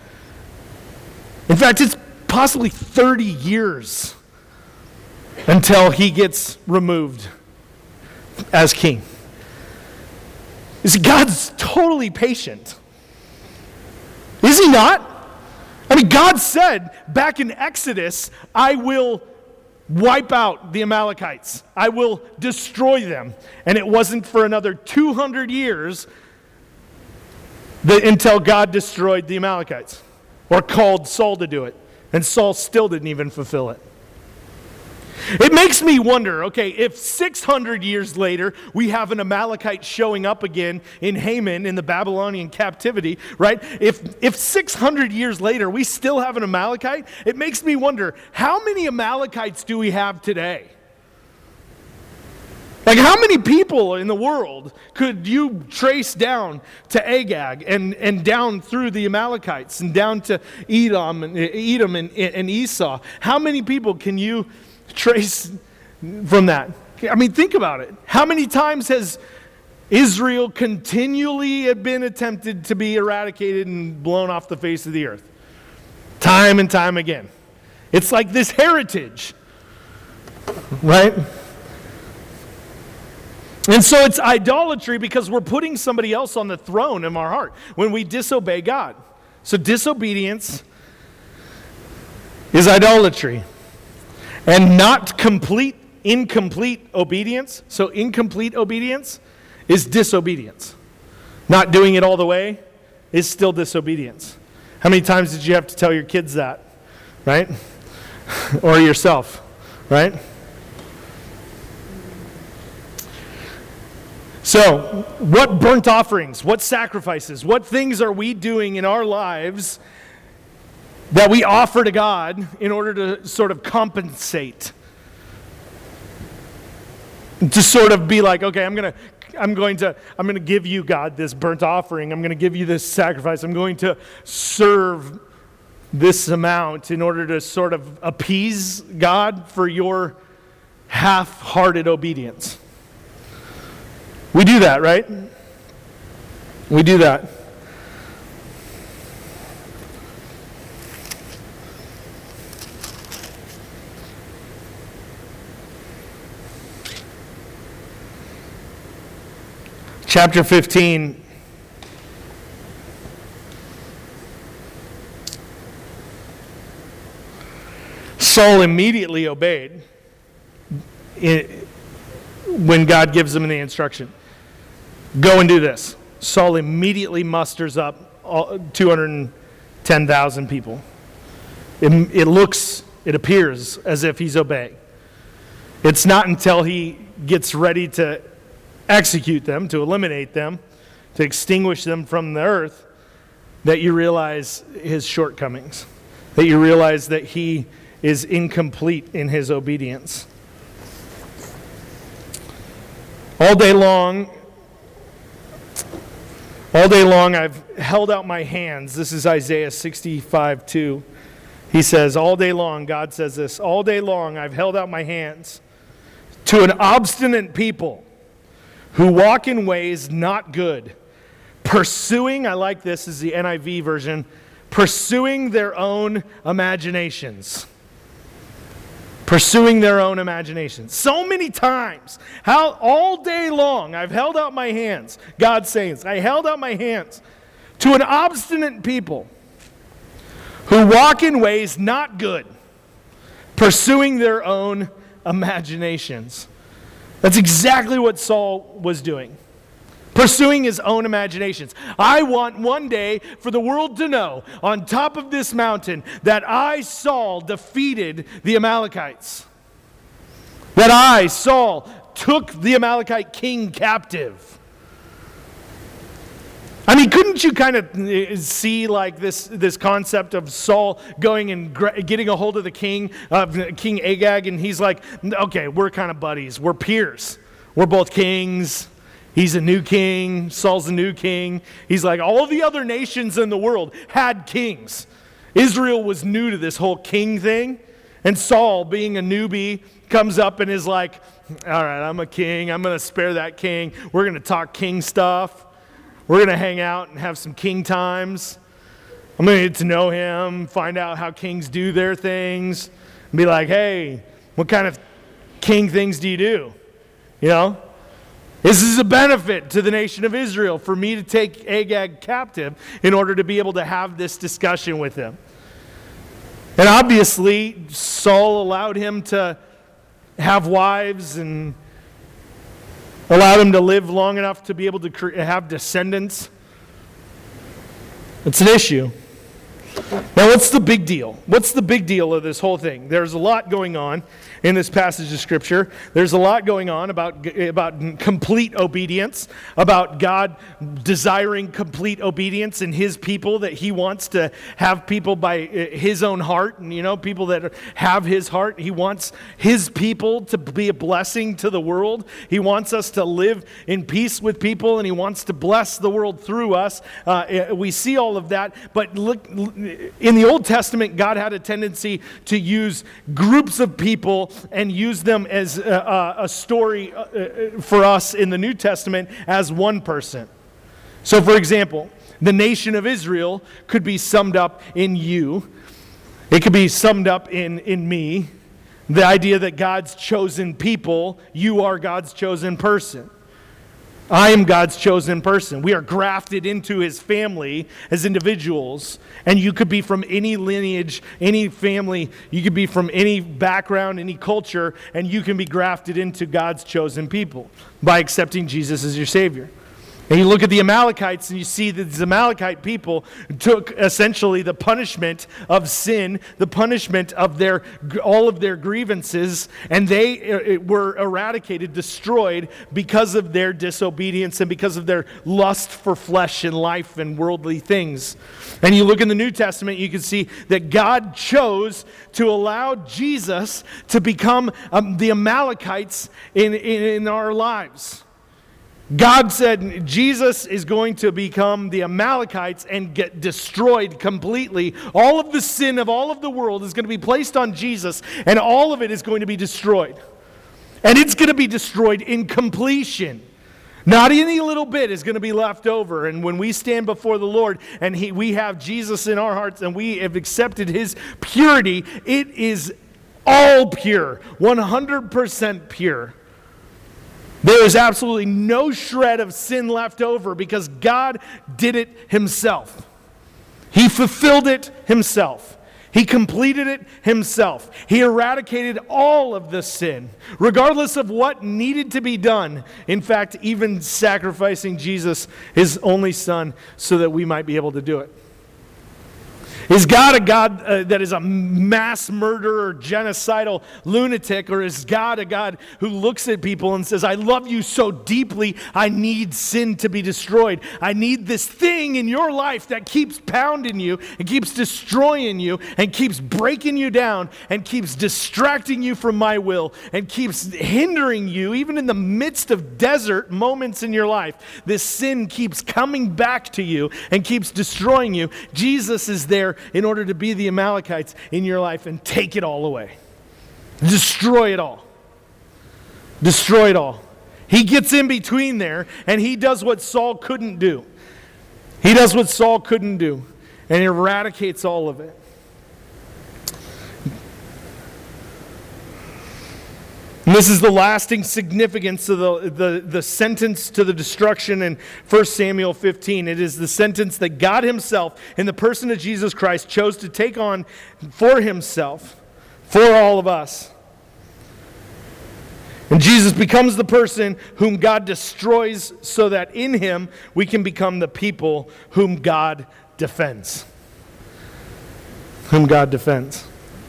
In fact, it's possibly thirty years until he gets removed as king. You see, God's totally patient. Is he not? I mean, God said back in Exodus, I will wipe out the Amalekites. I will destroy them. And it wasn't for another two hundred years that, until God destroyed the Amalekites or called Saul to do it. And Saul still didn't even fulfill it. It makes me wonder, okay, if six hundred years later we have an Amalekite showing up again in Haman in the Babylonian captivity, right? If if six hundred years later we still have an Amalekite, it makes me wonder, how many Amalekites do we have today? Like, how many people in the world could you trace down to Agag and, and down through the Amalekites and down to Edom and, Edom and, and Esau? How many people can you trace from that? I mean, think about it. How many times has Israel continually been attempted to be eradicated and blown off the face of the earth? Time and time again. It's like this heritage, right? And so it's idolatry because we're putting somebody else on the throne in our heart when we disobey God. So disobedience is idolatry. And not complete, incomplete obedience. So incomplete obedience is disobedience. Not doing it all the way is still disobedience. How many times did you have to tell your kids that? Right? Or yourself, right? So, what burnt offerings, what sacrifices, what things are we doing in our lives that we offer to God in order to sort of compensate? To sort of be like, okay, I'm going to I'm going to I'm going to give you, God, this burnt offering. I'm going to give you this sacrifice. I'm going to serve this amount in order to sort of appease God for your half-hearted obedience. We do that, right? We do that. chapter fifteen, Saul immediately obeyed when God gives him the instruction. Go and do this. Saul immediately musters up two hundred ten thousand people. It, it looks, it appears as if he's obeying. It's not until he gets ready to execute them, to eliminate them, to extinguish them from the earth, that you realize his shortcomings, that you realize that he is incomplete in his obedience. All day long, all day long I've held out my hands. This is Isaiah sixty-five two. He says, all day long, God says this, all day long I've held out my hands to an obstinate people who walk in ways not good, pursuing, I like this, is the N I V version, pursuing their own imaginations. Pursuing their own imaginations. So many times, how all day long I've held out my hands, God says, I held out my hands to an obstinate people who walk in ways not good, pursuing their own imaginations. That's exactly what Saul was doing. Pursuing his own imaginations. I want one day for the world to know on top of this mountain that I, Saul, defeated the Amalekites. That I, Saul, took the Amalekite king captive. I mean, couldn't you kind of see like this, this concept of Saul going and getting a hold of the king, uh, King Agag, and he's like, okay, we're kind of buddies. We're peers. We're both kings. He's a new king. Saul's a new king. He's like, all the other nations in the world had kings. Israel was new to this whole king thing. And Saul, being a newbie, comes up and is like, all right, I'm a king. I'm going to spare that king. We're going to talk king stuff. We're going to hang out and have some king times. I'm going to get to know him, find out how kings do their things, and be like, hey, what kind of king things do you do? You know? This is a benefit to the nation of Israel for me to take Agag captive in order to be able to have this discussion with him. And obviously, Saul allowed him to have wives and allowed him to live long enough to be able to cre- have descendants. It's an issue. Now, what's the big deal? What's the big deal of this whole thing? There's a lot going on in this passage of Scripture. There's a lot going on about, about complete obedience, about God desiring complete obedience in His people, that He wants to have people by His own heart, and you know, people that have His heart. He wants His people to be a blessing to the world. He wants us to live in peace with people, and He wants to bless the world through us. Uh, we see all of that, but look, in the Old Testament, God had a tendency to use groups of people and use them as a, a story for us in the New Testament as one person. So, for example, the nation of Israel could be summed up in you. It could be summed up in, in me. The idea that God's chosen people, you are God's chosen person. I am God's chosen person. We are grafted into His family as individuals. And you could be from any lineage, any family. You could be from any background, any culture. And you can be grafted into God's chosen people by accepting Jesus as your Savior. And you look at the Amalekites and you see that these Amalekite people took essentially the punishment of sin, the punishment of their all of their grievances, and they were eradicated, destroyed because of their disobedience and because of their lust for flesh and life and worldly things. And you look in the New Testament, you can see that God chose to allow Jesus to become um, the Amalekites in, in, in our lives. God said Jesus is going to become the Amalekites and get destroyed completely. All of the sin of all of the world is going to be placed on Jesus, and all of it is going to be destroyed. And it's going to be destroyed in completion. Not any little bit is going to be left over. And when we stand before the Lord and he, we have Jesus in our hearts and we have accepted His purity, it is all pure, one hundred percent pure. There is absolutely no shred of sin left over because God did it himself. He fulfilled it himself. He completed it himself. He eradicated all of the sin, regardless of what needed to be done. In fact, even sacrificing Jesus, his only son, so that we might be able to do it. Is God a God uh, that is a mass murderer, genocidal lunatic, or is God a God who looks at people and says, I love you so deeply, I need sin to be destroyed. I need this thing in your life that keeps pounding you and keeps destroying you and keeps breaking you down and keeps distracting you from my will and keeps hindering you, even in the midst of desert moments in your life. This sin keeps coming back to you and keeps destroying you. Jesus is there in order to be the Amalekites in your life and take it all away. Destroy it all. Destroy it all. He gets in between there and he does what Saul couldn't do. He does what Saul couldn't do and eradicates all of it. And this is the lasting significance of the, the, the sentence to the destruction in First Samuel fifteen. It is the sentence that God himself, in the person of Jesus Christ, chose to take on for himself, for all of us. And Jesus becomes the person whom God destroys so that in him we can become the people whom God defends. Whom God defends.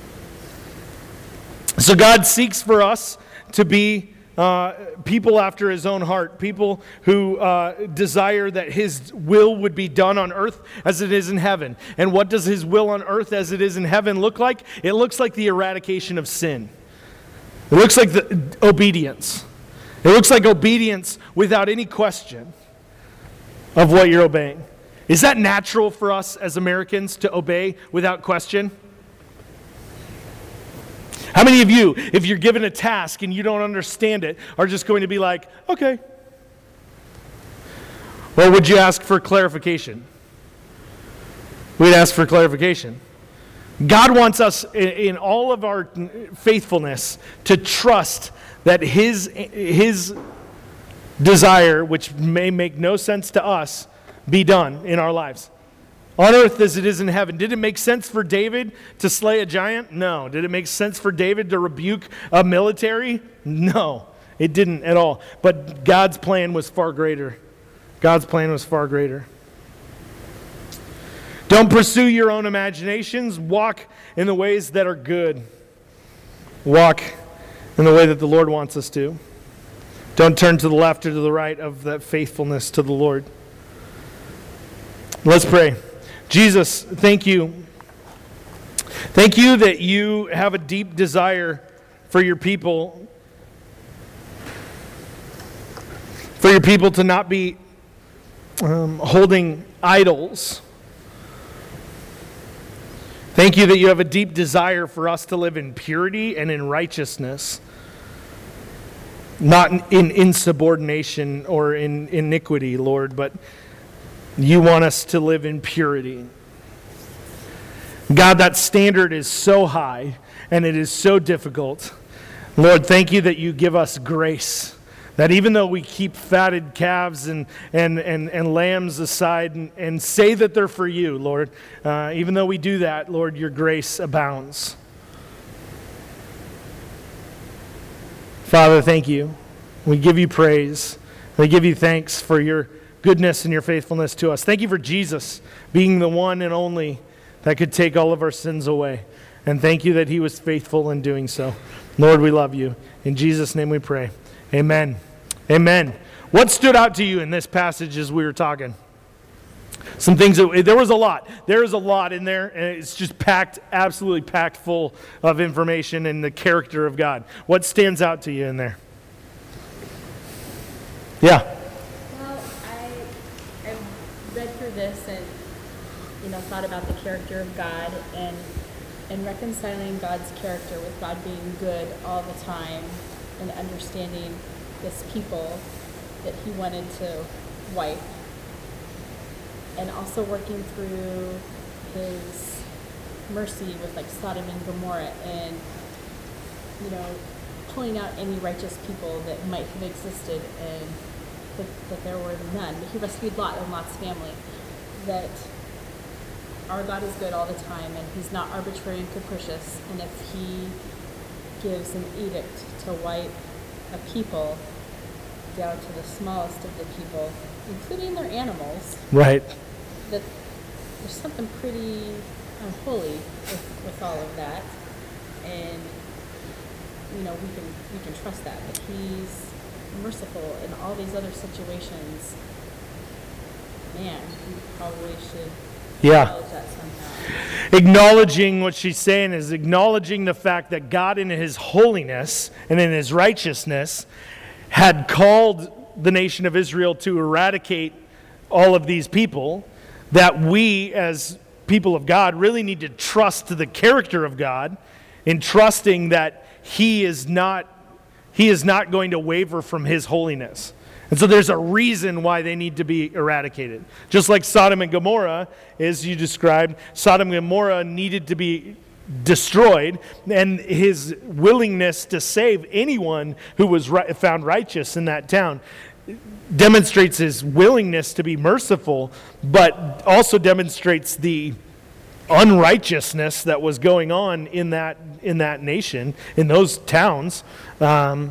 So God seeks for us to be uh, people after his own heart, people who uh, desire that his will would be done on earth as it is in heaven. And what does his will on earth as it is in heaven look like? It looks like the eradication of sin. It looks like the obedience. It looks like obedience without any question of what you're obeying. Is that natural for us as Americans to obey without question? How many of you, if you're given a task and you don't understand it, are just going to be like, okay? Or would you ask for clarification? We'd ask for clarification. God wants us in, in all of our faithfulness to trust that his, his desire, which may make no sense to us, be done in our lives. On earth as it is in heaven. Did it make sense for David to slay a giant? No. Did it make sense for David to rebuke a military? No, it didn't at all. But God's plan was far greater. God's plan was far greater. Don't pursue your own imaginations. Walk in the ways that are good. Walk in the way that the Lord wants us to. Don't turn to the left or to the right of that faithfulness to the Lord. Let's pray. Jesus, thank you. Thank you that you have a deep desire for your people. For your people to not be um, holding idols. Thank you that you have a deep desire for us to live in purity and in righteousness. Not in insubordination or in iniquity, Lord, but you want us to live in purity. God, that standard is so high and it is so difficult. Lord, thank you that you give us grace. That even though we keep fatted calves and, and, and, and lambs aside and, and say that they're for you, Lord, uh, even though we do that, Lord, your grace abounds. Father, thank you. We give you praise. We give you thanks for your goodness and your faithfulness to us. Thank you for Jesus being the one and only that could take all of our sins away. And thank you that he was faithful in doing so. Lord, we love you. In Jesus' name we pray. Amen. Amen. What stood out to you in this passage as we were talking? Some things, that, there was a lot. There is a lot in there, and it's just packed, absolutely packed full of information and the character of God. What stands out to you in there? Yeah. Read through this and, you know, thought about the character of God and and reconciling God's character with God being good all the time and understanding this people that he wanted to wipe, and also working through his mercy with like Sodom and Gomorrah and, you know, pulling out any righteous people that might have existed, and that, that there were none. But he rescued Lot and Lot's family. That our God is good all the time, and he's not arbitrary and capricious. And if he gives an edict to wipe a people down to the smallest of the people, including their animals, Right. that there's something pretty unholy with, with all of that. And, you know, we can we can trust that. That he's merciful in all these other situations. Man, we probably should Yeah. acknowledge that somehow. Acknowledging what she's saying is acknowledging the fact that God in his holiness and in his righteousness had called the nation of Israel to eradicate all of these people, that we as people of God really need to trust the character of God in trusting that he is not he is not going to waver from his holiness. And so there's a reason why they need to be eradicated. Just like Sodom and Gomorrah, as you described, Sodom and Gomorrah needed to be destroyed, and his willingness to save anyone who was ri- found righteous in that town demonstrates his willingness to be merciful, but also demonstrates the unrighteousness that was going on in that in that nation, in those towns. Um,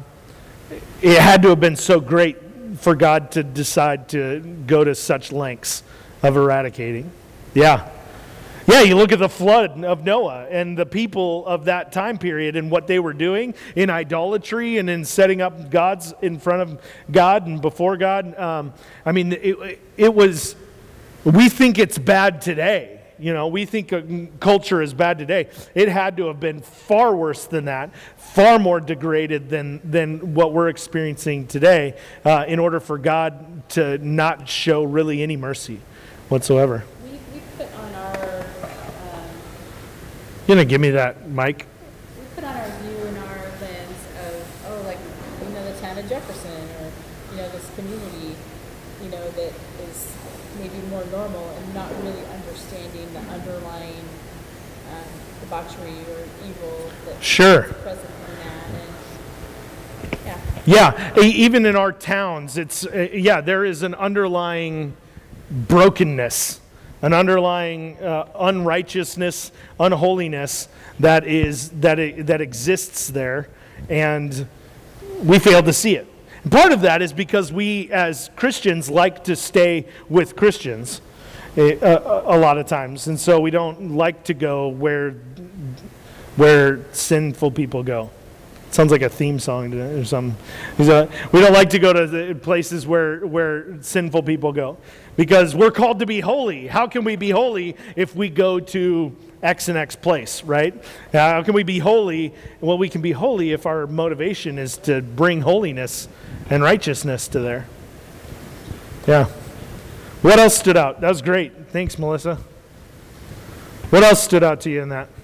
it had to have been so great for God to decide to go to such lengths of eradicating. Yeah. Yeah, you look at the flood of Noah and the people of that time period and what they were doing in idolatry and in setting up gods in front of God and before God. Um, I mean, it, it was, we think it's bad today. You know, we think culture is bad today. It had to have been far worse than that, far more degraded than, than what we're experiencing today uh, in order for God to not show really any mercy whatsoever. We, we put on our um, You gonna give me that mic? we put on our view and our lens of, oh, like, you know, the town of Jefferson, or, you know, this community, you know, that is maybe more normal, and not really understanding the underlying um, debauchery or evil that's Sure. present in that. And yeah, Yeah, e- even in our towns, it's uh, yeah, there is an underlying brokenness, an underlying uh, unrighteousness, unholiness that is that i- that exists there, and we fail to see it. And part of that is because we, as Christians, like to stay with Christians eh, a, a lot of times, and so we don't like to go where where sinful people go. Sounds like a theme song to- or something. So we don't like to go to the places where, where sinful people go because we're called to be holy. How can we be holy if we go to X and X place, right? How can we be holy? Well, we can be holy if our motivation is to bring holiness and righteousness to there. Yeah. What else stood out? That was great. Thanks, Melissa. What else stood out to you in that?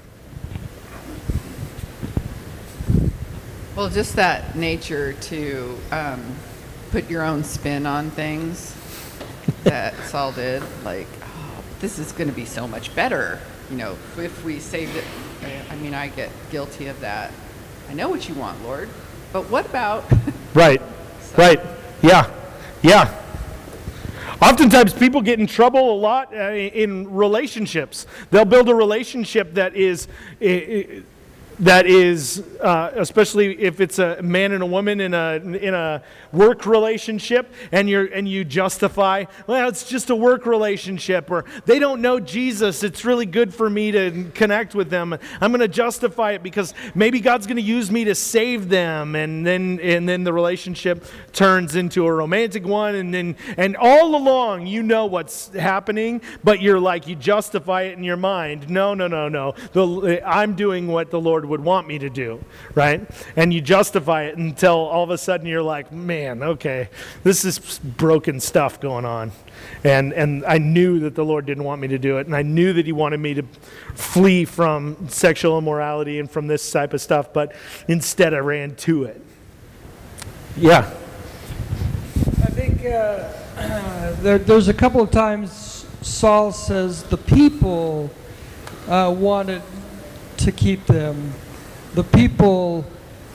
Well, just that nature to um, put your own spin on things that Saul did. Like, oh, this is going to be so much better, you know, if we saved it. I mean, I get guilty of that. I know what you want, Lord, but what about? Right, right, yeah, yeah. Oftentimes people get in trouble a lot uh, in relationships. They'll build a relationship that is, uh, that is, uh, especially if it's a man and a woman in a in a work relationship, and you're and you justify, well, it's just a work relationship, or they don't know Jesus. It's really good for me to connect with them. I'm going to justify it because maybe God's going to use me to save them, and then and then the relationship turns into a romantic one, and then and all along you know what's happening, but you're like you justify it in your mind. No, no, no, no. The, I'm doing what the Lord would want me to do, right? And you justify it until all of a sudden you're like, man, okay, this is broken stuff going on. And and I knew that the Lord didn't want me to do it, and I knew that he wanted me to flee from sexual immorality and from this type of stuff, but instead I ran to it. Yeah. I think uh, there, there's a couple of times Saul says the people uh, wanted to keep them. The people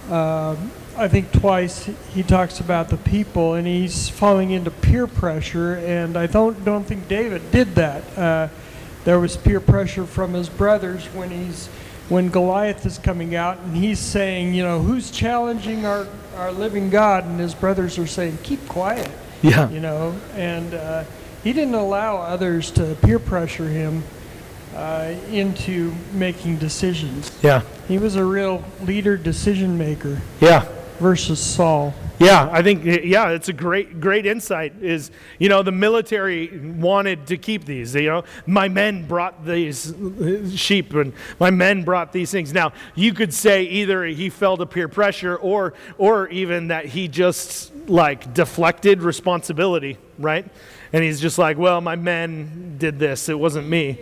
Um, I think twice he talks about the people, and he's falling into peer pressure, and I don't don't think David did that. Uh, there was peer pressure from his brothers when he's when Goliath is coming out, and he's saying, you know, who's challenging our, our living God? And his brothers are saying, keep quiet. Yeah. You know, and uh, he didn't allow others to peer pressure him uh, into making decisions. Yeah. He was a real leader, decision maker. Yeah. Versus Saul. Yeah, I think, yeah, it's a great, great insight is, you know, the military wanted to keep these, you know, my men brought these sheep and my men brought these things. Now, you could say either he fell to peer pressure or, or even that he just like deflected responsibility, right? And he's just like, well, my men did this, it wasn't me.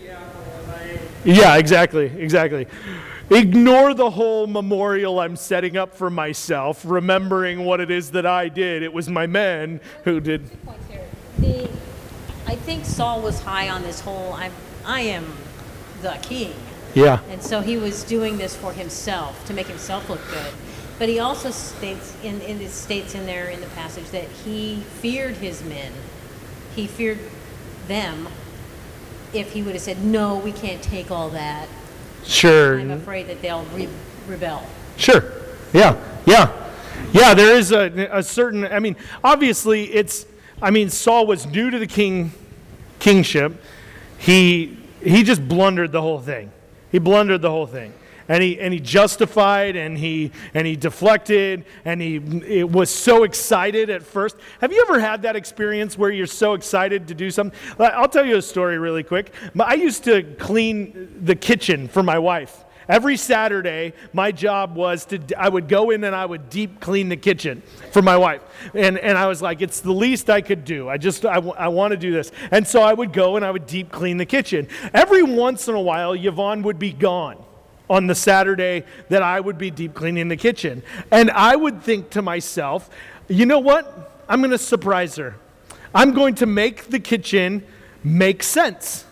Yeah, exactly, exactly. Ignore the whole memorial I'm setting up for myself, remembering what it is that I did. It was my men who did. Two points here. The, I think Saul was high on this whole, I'm, I am the king. Yeah. And so he was doing this for himself, to make himself look good. But he also states in, in it states in there in the passage that he feared his men. He feared them. If he would have said, no, we can't take all that. Sure. I'm afraid that they'll re- rebel. Sure. Yeah. Yeah. Yeah, there is a, a certain, I mean, obviously it's, I mean, Saul was new to the king kingship. He he just blundered the whole thing. He blundered the whole thing. And he and he justified and he and he deflected and he it was so excited at first. Have you ever had that experience where you're so excited to do something? I'll tell you a story really quick. I used to clean the kitchen for my wife. Every Saturday, my job was to, I would go in and I would deep clean the kitchen for my wife. And and I was like, it's the least I could do. I just, I, I want to do this. And so I would go and I would deep clean the kitchen. Every once in a while, Yvonne would be gone on the Saturday that I would be deep cleaning the kitchen. And I would think to myself, you know what? I'm going to surprise her. I'm going to make the kitchen make sense.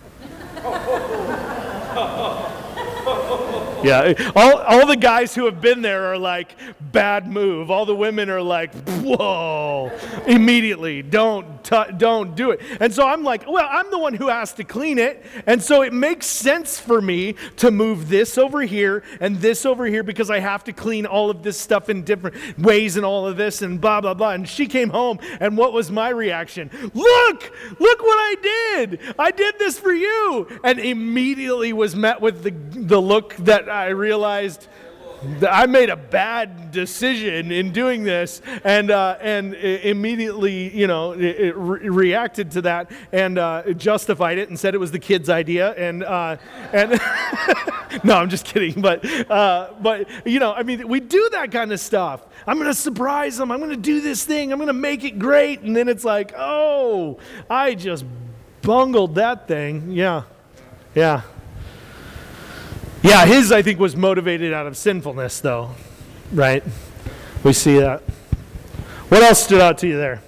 Yeah, all, all the guys who have been there are like, bad move. All the women are like, whoa, immediately, don't, t- don't do it. And so I'm like, well, I'm the one who has to clean it. And so it makes sense for me to move this over here and this over here because I have to clean all of this stuff in different ways and all of this and blah, blah, blah. And she came home and what was my reaction? Look, look what I did. I did this for you. And immediately was met with the, the look that I realized that I made a bad decision in doing this, and uh, and immediately, you know, it, it re- reacted to that and uh, justified it and said it was the kid's idea, and uh, and no, I'm just kidding, but uh, but you know, I mean, we do that kind of stuff. I'm going to surprise them. I'm going to do this thing. I'm going to make it great, and then it's like, oh, I just bungled that thing. Yeah, yeah. Yeah, his, I think, was motivated out of sinfulness, though, right? We see that. What else stood out to you there?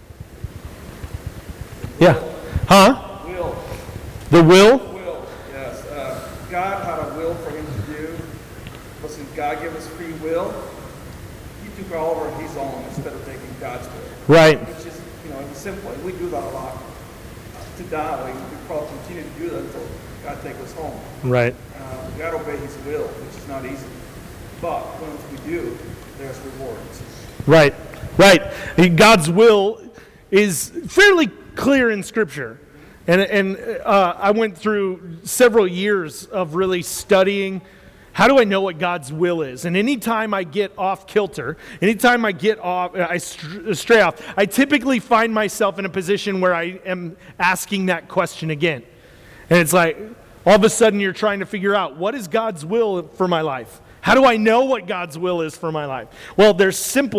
Yeah. Huh? Will. The will? Will, yes. Uh, God had a will for him to do. But since God gave us free will, he took all over his own instead of taking God's will. Right. Which is, you know, it's simple. We do that a lot. To die, we probably continue to do that until God takes us home. Right. Uh, we got to obey his will, which is not easy. But once we do, there's rewards. Right. Right. God's will is fairly clear in Scripture. And, and uh, I went through several years of really studying how do I know what God's will is? And anytime I get off kilter, anytime I get off, I stray off, I typically find myself in a position where I am asking that question again. And it's like, all of a sudden you're trying to figure out, what is God's will for my life? How do I know what God's will is for my life? Well, there's simple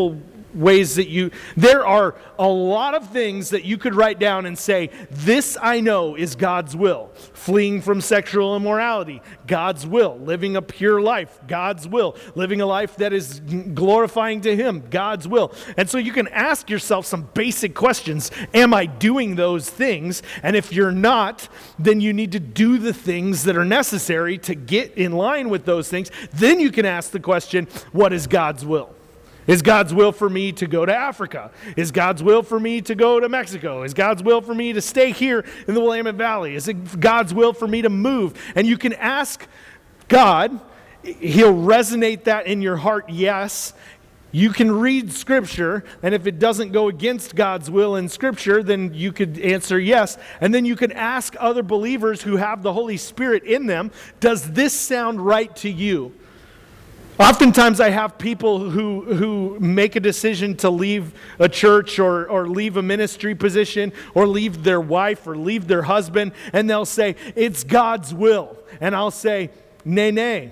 ways that you, there are a lot of things that you could write down and say, this I know is God's will. Fleeing from sexual immorality, God's will. Living a pure life, God's will. Living a life that is glorifying to Him, God's will. And so you can ask yourself some basic questions. Am I doing those things? And if you're not, then you need to do the things that are necessary to get in line with those things. Then you can ask the question, what is God's will? Is God's will for me to go to Africa? Is God's will for me to go to Mexico? Is God's will for me to stay here in the Willamette Valley? Is it God's will for me to move? And you can ask God. He'll resonate that in your heart, yes. You can read Scripture, and if it doesn't go against God's will in Scripture, then you could answer yes. And then you can ask other believers who have the Holy Spirit in them, does this sound right to you? Oftentimes I have people who who make a decision to leave a church or, or leave a ministry position or leave their wife or leave their husband, and they'll say, it's God's will. And I'll say, nay, nay.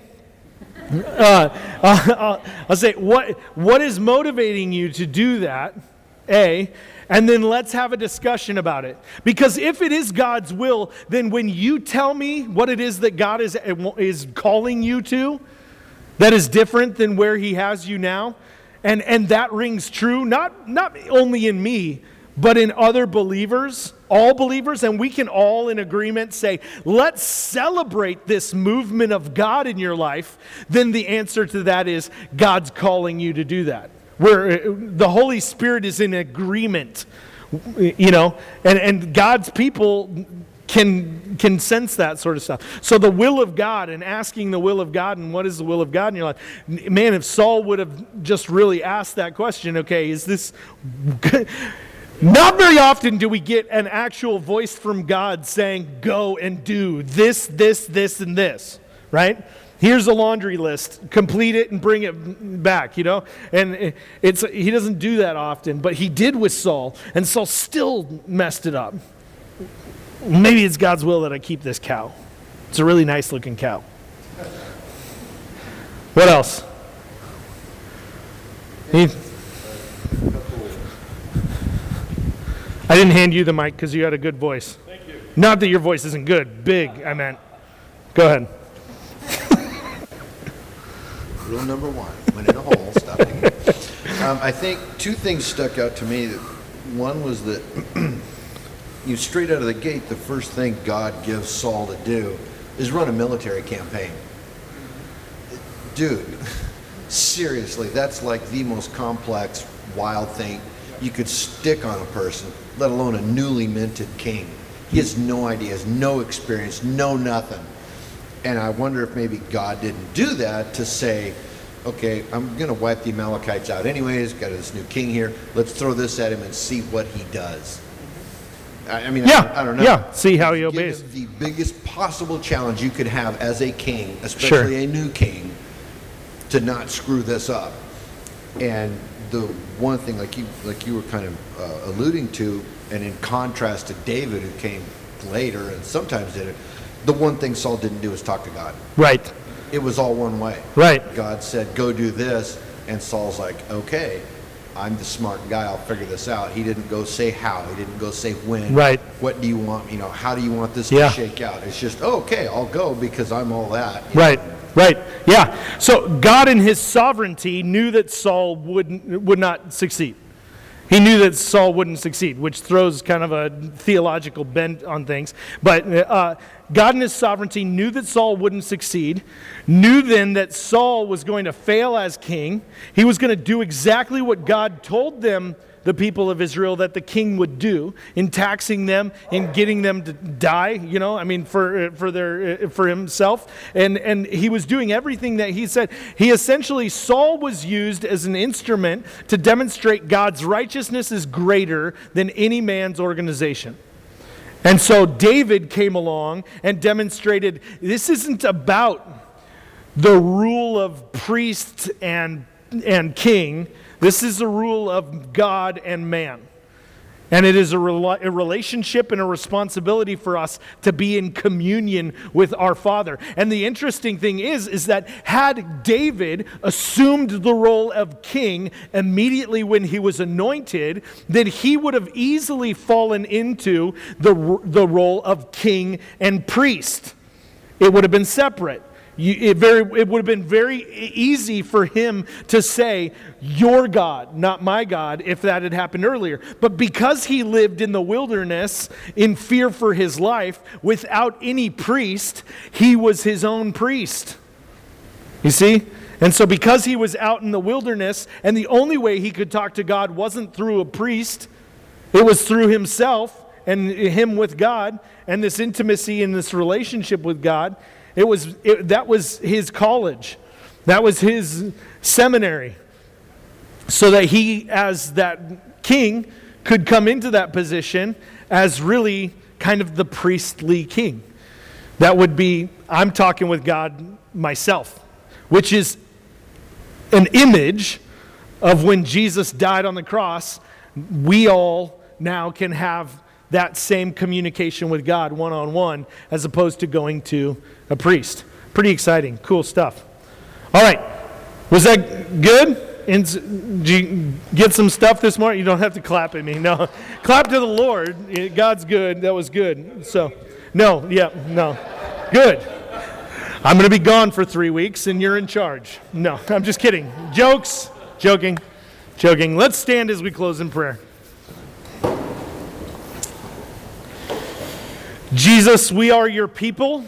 Uh, I'll, I'll say, what what is motivating you to do that? A, and then let's have a discussion about it. Because if it is God's will, then when you tell me what it is that God is is calling you to, that is different than where He has you now, and and that rings true, not not only in me, but in other believers, all believers, and we can all in agreement say, let's celebrate this movement of God in your life, then the answer to that is God's calling you to do that. Where the Holy Spirit is in agreement, you know, and, and God's people can can sense that sort of stuff. So the will of God and asking the will of God and what is the will of God in your life. Man, if Saul would have just really asked that question, okay, is this... Not very often do we get an actual voice from God saying, go and do this, this, this, and this, right? Here's a laundry list. Complete it and bring it back, you know? And it's he doesn't do that often, but he did with Saul, and Saul still messed it up. Maybe it's God's will that I keep this cow. It's a really nice looking cow. What else? Any- I didn't hand you the mic because you had a good voice. Thank you. Not that your voice isn't good. Big, I meant. Go ahead. Rule number one, went in a hole, stop digging. Um, I think two things stuck out to me. One was that you straight out of the gate, the first thing God gives Saul to do is run a military campaign. Dude, seriously, that's like the most complex, wild thing you could stick on a person, let alone a newly minted king. He has no idea, has no experience, no nothing. And I wonder if maybe God didn't do that to say, okay, I'm going to wipe the Amalekites out anyways, got this new king here, let's throw this at him and see what he does. I, I mean, Yeah, I, I don't know. yeah, see how he Give obeys. him the biggest possible challenge you could have as a king, Sure. especially a new king, to not screw this up. And the one thing, like you, like you were kind of uh, alluding to, and in contrast to David, who came later and sometimes did it, the one thing Saul didn't do was talk to God. Right, It was all one way. right, God said, go do this, and Saul's like, okay, I'm the smart guy, I'll figure this out. He didn't go say how, he didn't go say when. Right. What do you want, you know, how do you want this Yeah. to shake out? It's just, oh, okay, I'll go because I'm all that. you right, know. right. Yeah. So God in His sovereignty knew that Saul wouldn't would not succeed. He knew that Saul wouldn't succeed, which throws kind of a theological bent on things. But uh, God in His sovereignty knew that Saul wouldn't succeed, knew then that Saul was going to fail as king. He was going to do exactly what God told them, the people of Israel, that the king would do in taxing them, in getting them to die, you know, I mean, for for their for himself. And and he was doing everything that he said. He essentially, Saul was used as an instrument to demonstrate God's righteousness is greater than any man's organization. And so David came along and demonstrated this isn't about the rule of priest and and king. This is a rule of God and man. And it is a, rela- a relationship and a responsibility for us to be in communion with our Father. And the interesting thing is, is that had David assumed the role of king immediately when he was anointed, then he would have easily fallen into the, the role of king and priest. It would have been separate. You, it, very, it would have been very easy for him to say, your God, not my God, if that had happened earlier. But because he lived in the wilderness in fear for his life, without any priest, he was his own priest. You see? And so because he was out in the wilderness, and the only way he could talk to God wasn't through a priest, it was through himself and him with God, and this intimacy and this relationship with God. It was it, that was his college. That was his seminary. So that he, as that king, could come into that position as really kind of the priestly king. That would be, I'm talking with God myself, which is an image of when Jesus died on the cross. We all now can have that same communication with God one-on-one as opposed to going to a priest. Pretty exciting, cool stuff. All right, was that good? And did you get some stuff this morning? You don't have to clap at me, no. Clap to the Lord. God's good. That was good. So, no, yeah, no. Good. I'm going to be gone for three weeks and you're in charge. No, I'm just kidding. Jokes. Joking. Joking. Let's stand as we close in prayer. Jesus, we are your people.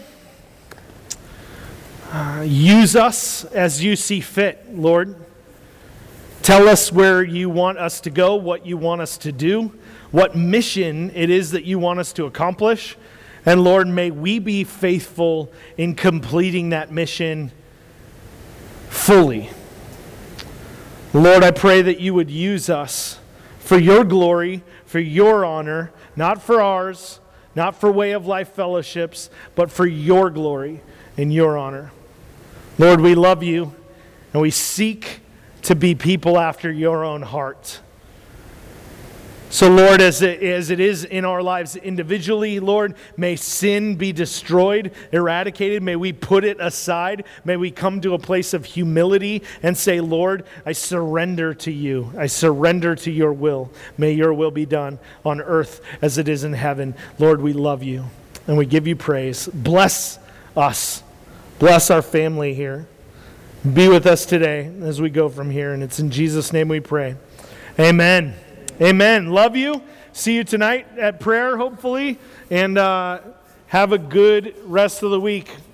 Uh, use us as you see fit, Lord. Tell us where you want us to go, what you want us to do, what mission it is that you want us to accomplish. And Lord, may we be faithful in completing that mission fully. Lord, I pray that you would use us for your glory, for your honor, not for ours, not for Way of Life fellowships, but for your glory and your honor. Lord, we love you, and we seek to be people after your own heart. So, Lord, as it, as it is in our lives individually, Lord, may sin be destroyed, eradicated. May we put it aside. May we come to a place of humility and say, Lord, I surrender to you. I surrender to your will. May your will be done on earth as it is in heaven. Lord, we love you, and we give you praise. Bless us. Bless our family here. Be with us today as we go from here, and it's in Jesus' name we pray. Amen. Amen. Love you. See you tonight at prayer, hopefully. And uh, have a good rest of the week.